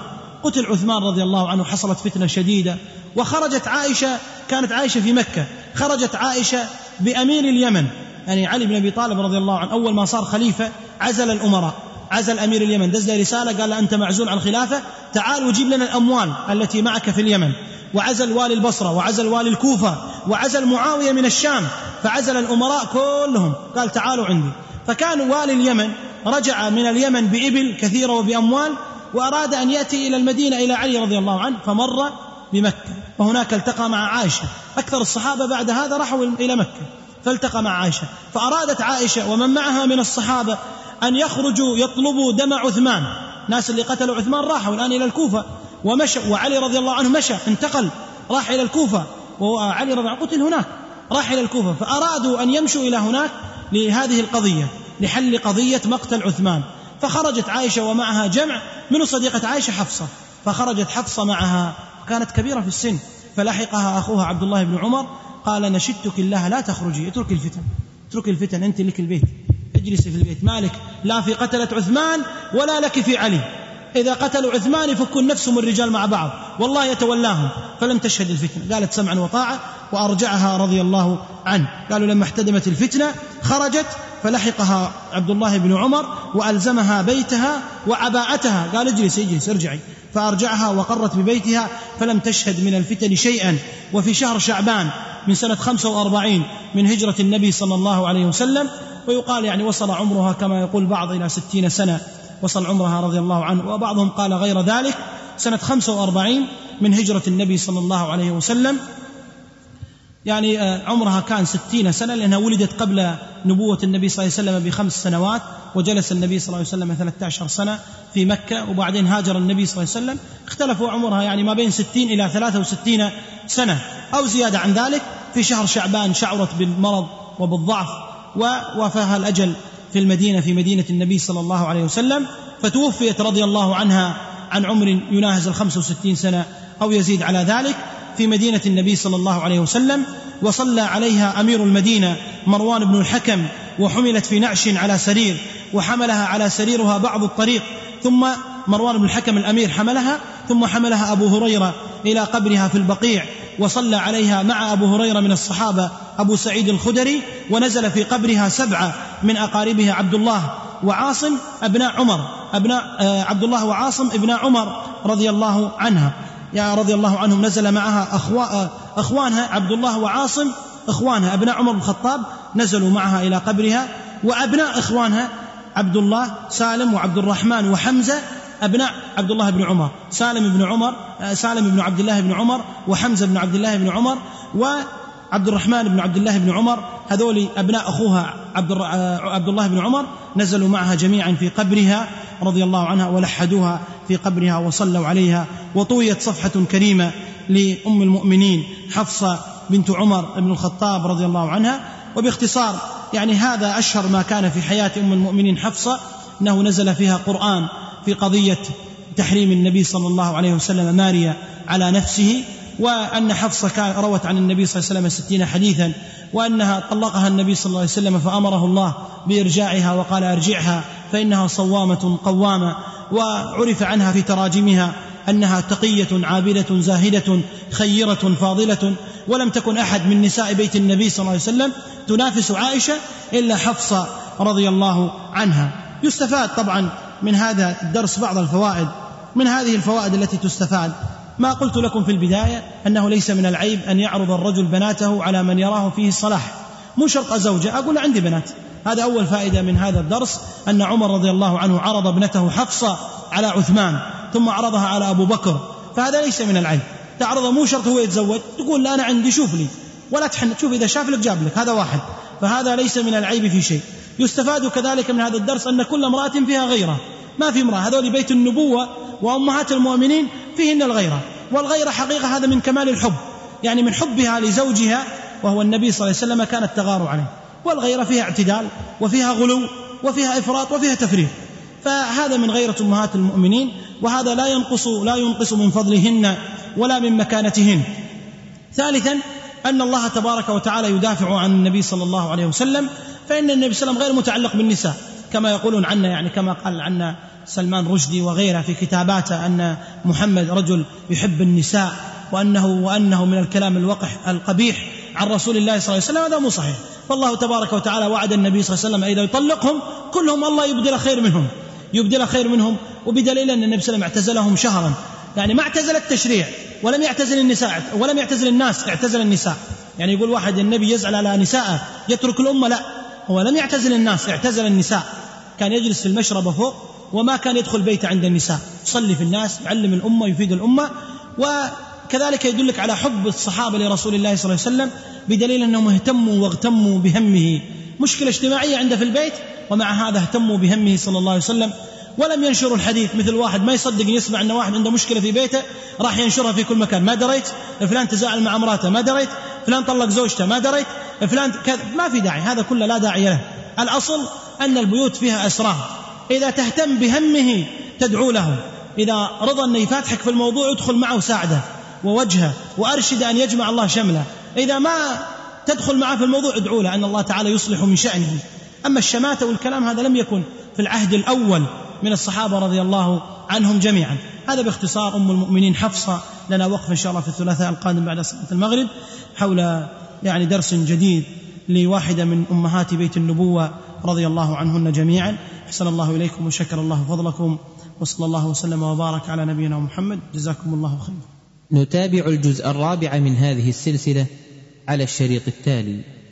قتل عثمان رضي الله عنه، حصلت فتنة شديدة، وخرجت عائشة، كانت عائشة في مكة، خرجت عائشة بأمير اليمن، يعني علي بن أبي طالب رضي الله عنه أول ما صار خليفة عزل الأمراء، عزل أمير اليمن، دز له رسالة قال له أنت معزول عن الخلافة، تعال وجيب لنا الأموال التي معك في اليمن. وعزل والي البصرة، وعزل والي الكوفة، وعزل معاوية من الشام، فعزل الأمراء كلهم، قال تعالوا عندي. فكان والي اليمن رجع من اليمن بإبل كثيرة وبأموال، وأراد أن يأتي إلى المدينة إلى علي رضي الله عنه، فمر بمكة، وهناك التقى مع عائشة. أكثر الصحابة بعد هذا راحوا إلى مكة، فالتقى مع عائشة، فأرادت عائشة ومن معها من الصحابة أن يخرجوا يطلبوا دم عثمان. ناس اللي قتلوا عثمان راحوا الآن إلى الكوفة ومشى، وعلي رضي الله عنه مشى انتقل راح إلى الكوفة، وعلي رضي الله عنه قتل هناك راح إلى الكوفة، فأرادوا أن يمشوا إلى هناك لهذه القضية، لحل قضية مقتل عثمان. فخرجت عائشة ومعها جمع من صديقة عائشة حفصة، فخرجت حفصة معها، كانت كبيرة في السن، فلحقها أخوها عبد الله بن عمر قال نشدتك الله لا تخرجي، اترك الفتن، اترك الفتن، أنت لك البيت، اجلسي في البيت، مالك لا في قتلة عثمان ولا لك في علي، إذا قتلوا عثمان يفكون نفسهم الرجال مع بعض والله يتولاهم، فلم تشهد الفتنة. قالت سمعا وطاعة وأرجعها رضي الله عنه. قالوا لما احتدمت الفتنة خرجت، فلحقها عبد الله بن عمر وألزمها بيتها وعباءتها، قال اجلس اجلس ارجعي، فأرجعها وقرت ببيتها، فلم تشهد من الفتن شيئا. وفي شهر شعبان من سنة خمسة وأربعين من هجرة النبي صلى الله عليه وسلم، ويقال يعني وصل عمرها كما يقول بعض إلى ستين سنة، وصل عمرها رضي الله عنه، وبعضهم قال غير ذلك، سنة خمسة وأربعين من هجرة النبي صلى الله عليه وسلم، يعني عمرها كان ستين سنة، لأنها ولدت قبل نبوة النبي صلى الله عليه وسلم بخمس سنوات، وجلس النبي صلى الله عليه وسلم ثلاثة عشر سنة في مكة، وبعدين هاجر النبي صلى الله عليه وسلم، اختلفوا عمرها يعني ما بين ستين إلى ثلاثة وستين سنة أو زيادة عن ذلك. في شهر شعبان شعرت بالمرض وبالضعف، ووافاها الأجل في المدينة، في مدينة النبي صلى الله عليه وسلم، فتوفيت رضي الله عنها عن عمر يناهز الخمس وستين سنة أو يزيد على ذلك في مدينة النبي صلى الله عليه وسلم. وصلى عليها أمير المدينة مروان بن الحكم، وحملت في نعش على سرير، وحملها على سريرها بعض الطريق، ثم مروان بن الحكم الأمير حملها، ثم حملها أبو هريرة إلى قبرها في البقيع، وصلى عليها مع أبو هريرة من الصحابة أبو سعيد الخدري، ونزل في قبرها سبعة من أقاربها عبد الله وعاصم أبناء عمر أبناء عبد الله وعاصم ابناء عمر رضي الله عنها يا رضي الله عنهم، نزل معها أخوة أخوانها عبد الله وعاصم، أخوانها أبناء عمر بن الخطاب نزلوا معها إلى قبرها، وأبناء إخوانها عبد الله سالم وعبد الرحمن وحمزة أبناء عبد الله بن عمر، سالم بن عمر سالم بن عبد الله بن عمر، وحمزة بن عبد الله بن عمر، وعبد الرحمن بن عبد الله بن عمر، هذول أبناء أخوها عبد الله بن عمر، نزلوا معها جميعا في قبرها رضي الله عنها، ولحدوها في قبرها وصلوا عليها. وطويت صفحة كريمة لأم المؤمنين حفصة بنت عمر بن الخطاب رضي الله عنها. وباختصار يعني هذا أشهر ما كان في حياة أم المؤمنين حفصة، أنه نزل فيها قرآن في قضية تحريم النبي صلى الله عليه وسلم ماريا على نفسه، وأن حفصة كان روت عن النبي صلى الله عليه وسلم ستين حديثا، وأنها طلقها النبي صلى الله عليه وسلم فأمره الله بإرجاعها وقال أرجعها فإنها صوامة قوامة. وعرف عنها في تراجمها أنها تقية عابدة زاهدة خيرة فاضلة، ولم تكن أحد من نساء بيت النبي صلى الله عليه وسلم تنافس عائشة إلا حفصة رضي الله عنها. يستفاد طبعا من هذا الدرس بعض الفوائد. من هذه الفوائد التي تستفاد ما قلت لكم في البداية، أنه ليس من العيب أن يعرض الرجل بناته على من يراه فيه الصلاح، مو شرط زوجة، أقول عندي بنات. هذا أول فائدة من هذا الدرس، أن عمر رضي الله عنه عرض ابنته حفصة على عثمان، ثم عرضها على أبو بكر، فهذا ليس من العيب. تعرض مو شرط هو يتزوج، تقول لا أنا عندي شوف لي، ولا تحن تشوف إذا شاف لك جاب لك، هذا واحد، فهذا ليس من العيب في شيء. يستفاد كذلك من هذا الدرس أن كل امرأة فيها غيرة، ما في امرأة، هذول بيت النبوة وأمهات المؤمنين فيهن الغيرة، والغيرة حقيقة هذا من كمال الحب، يعني من حبها لزوجها وهو النبي صلى الله عليه وسلم كانت تغار عليه. والغيرة فيها اعتدال وفيها غلو وفيها إفراط وفيها تفريط، فهذا من غيرة أمهات المؤمنين، وهذا لا ينقص لا ينقص من فضلهن ولا من مكانتهن. ثالثا أن الله تبارك وتعالى يدافع عن النبي صلى الله عليه وسلم، فإن النبي صلى الله عليه وسلم غير متعلق بالنساء كما يقولون عنا، يعني كما قال عنا سلمان رشدي وغيره في كتاباته أن محمد رجل يحب النساء وأنه, وأنه من الكلام الوقح القبيح عن رسول الله صلى الله عليه وسلم، هذا مو صحيح. فالله تبارك وتعالى وعد النبي صلى الله عليه وسلم إذا يطلقهم كلهم الله يبدل خير منهم يبدل خير منهم وبدليل أن النبي صلى الله عليه وسلم اعتزلهم شهرا، يعني ما اعتزل التشريع ولم يعتزل النساء ولم يعتزل الناس، اعتزل النساء. يعني يقول واحد النبي يزعل على نساءه يترك الأمة، لا، هو لم يعتزل الناس، اعتزل النساء. كان يجلس في المشربة فوق وما كان يدخل بيته عند النساء، يصلي في الناس، يعلم الأمة، يفيد الأمة. وكذلك يدلك على حب الصحابة لرسول الله صلى الله عليه وسلم بدليل أنهم اهتموا واغتموا بهمه. مشكلة اجتماعية عنده في البيت ومع هذا اهتموا بهمه صلى الله عليه وسلم ولم ينشروا الحديث. مثل واحد ما يصدق يسمع أن واحد عنده مشكلة في بيته راح ينشرها في كل مكان، ما دريت فلان تزاعل مع امراته، ما دريت فلان طلق زوجته، ما دريت فلان كذا. ما في داعي، هذا كله لا داعي له. الأصل أن البيوت فيها أسرار، إذا تهتم بهمه تدعو له، إذا رضى أن يفاتحك في الموضوع ادخل معه وساعده ووجهه وأرشد أن يجمع الله شمله. إذا ما تدخل معه في الموضوع ادعو له أن الله تعالى يصلح من شأنه. أما الشماتة والكلام هذا لم يكن في العهد الأول من الصحابة رضي الله عنهم جميعا. هذا باختصار. أم المؤمنين حفصة لنا وقف إن شاء الله في الثلاثاء القادم بعد صلاة المغرب حول يعني درس جديد لواحدة من أمهات بيت النبوة رضي الله عنهن جميعا. أحسن الله إليكم وشكر الله فضلكم، وصلى الله وسلم وبارك على نبينا محمد. جزاكم الله خيرا. نتابع الجزء الرابع من هذه السلسلة على الشريط التالي.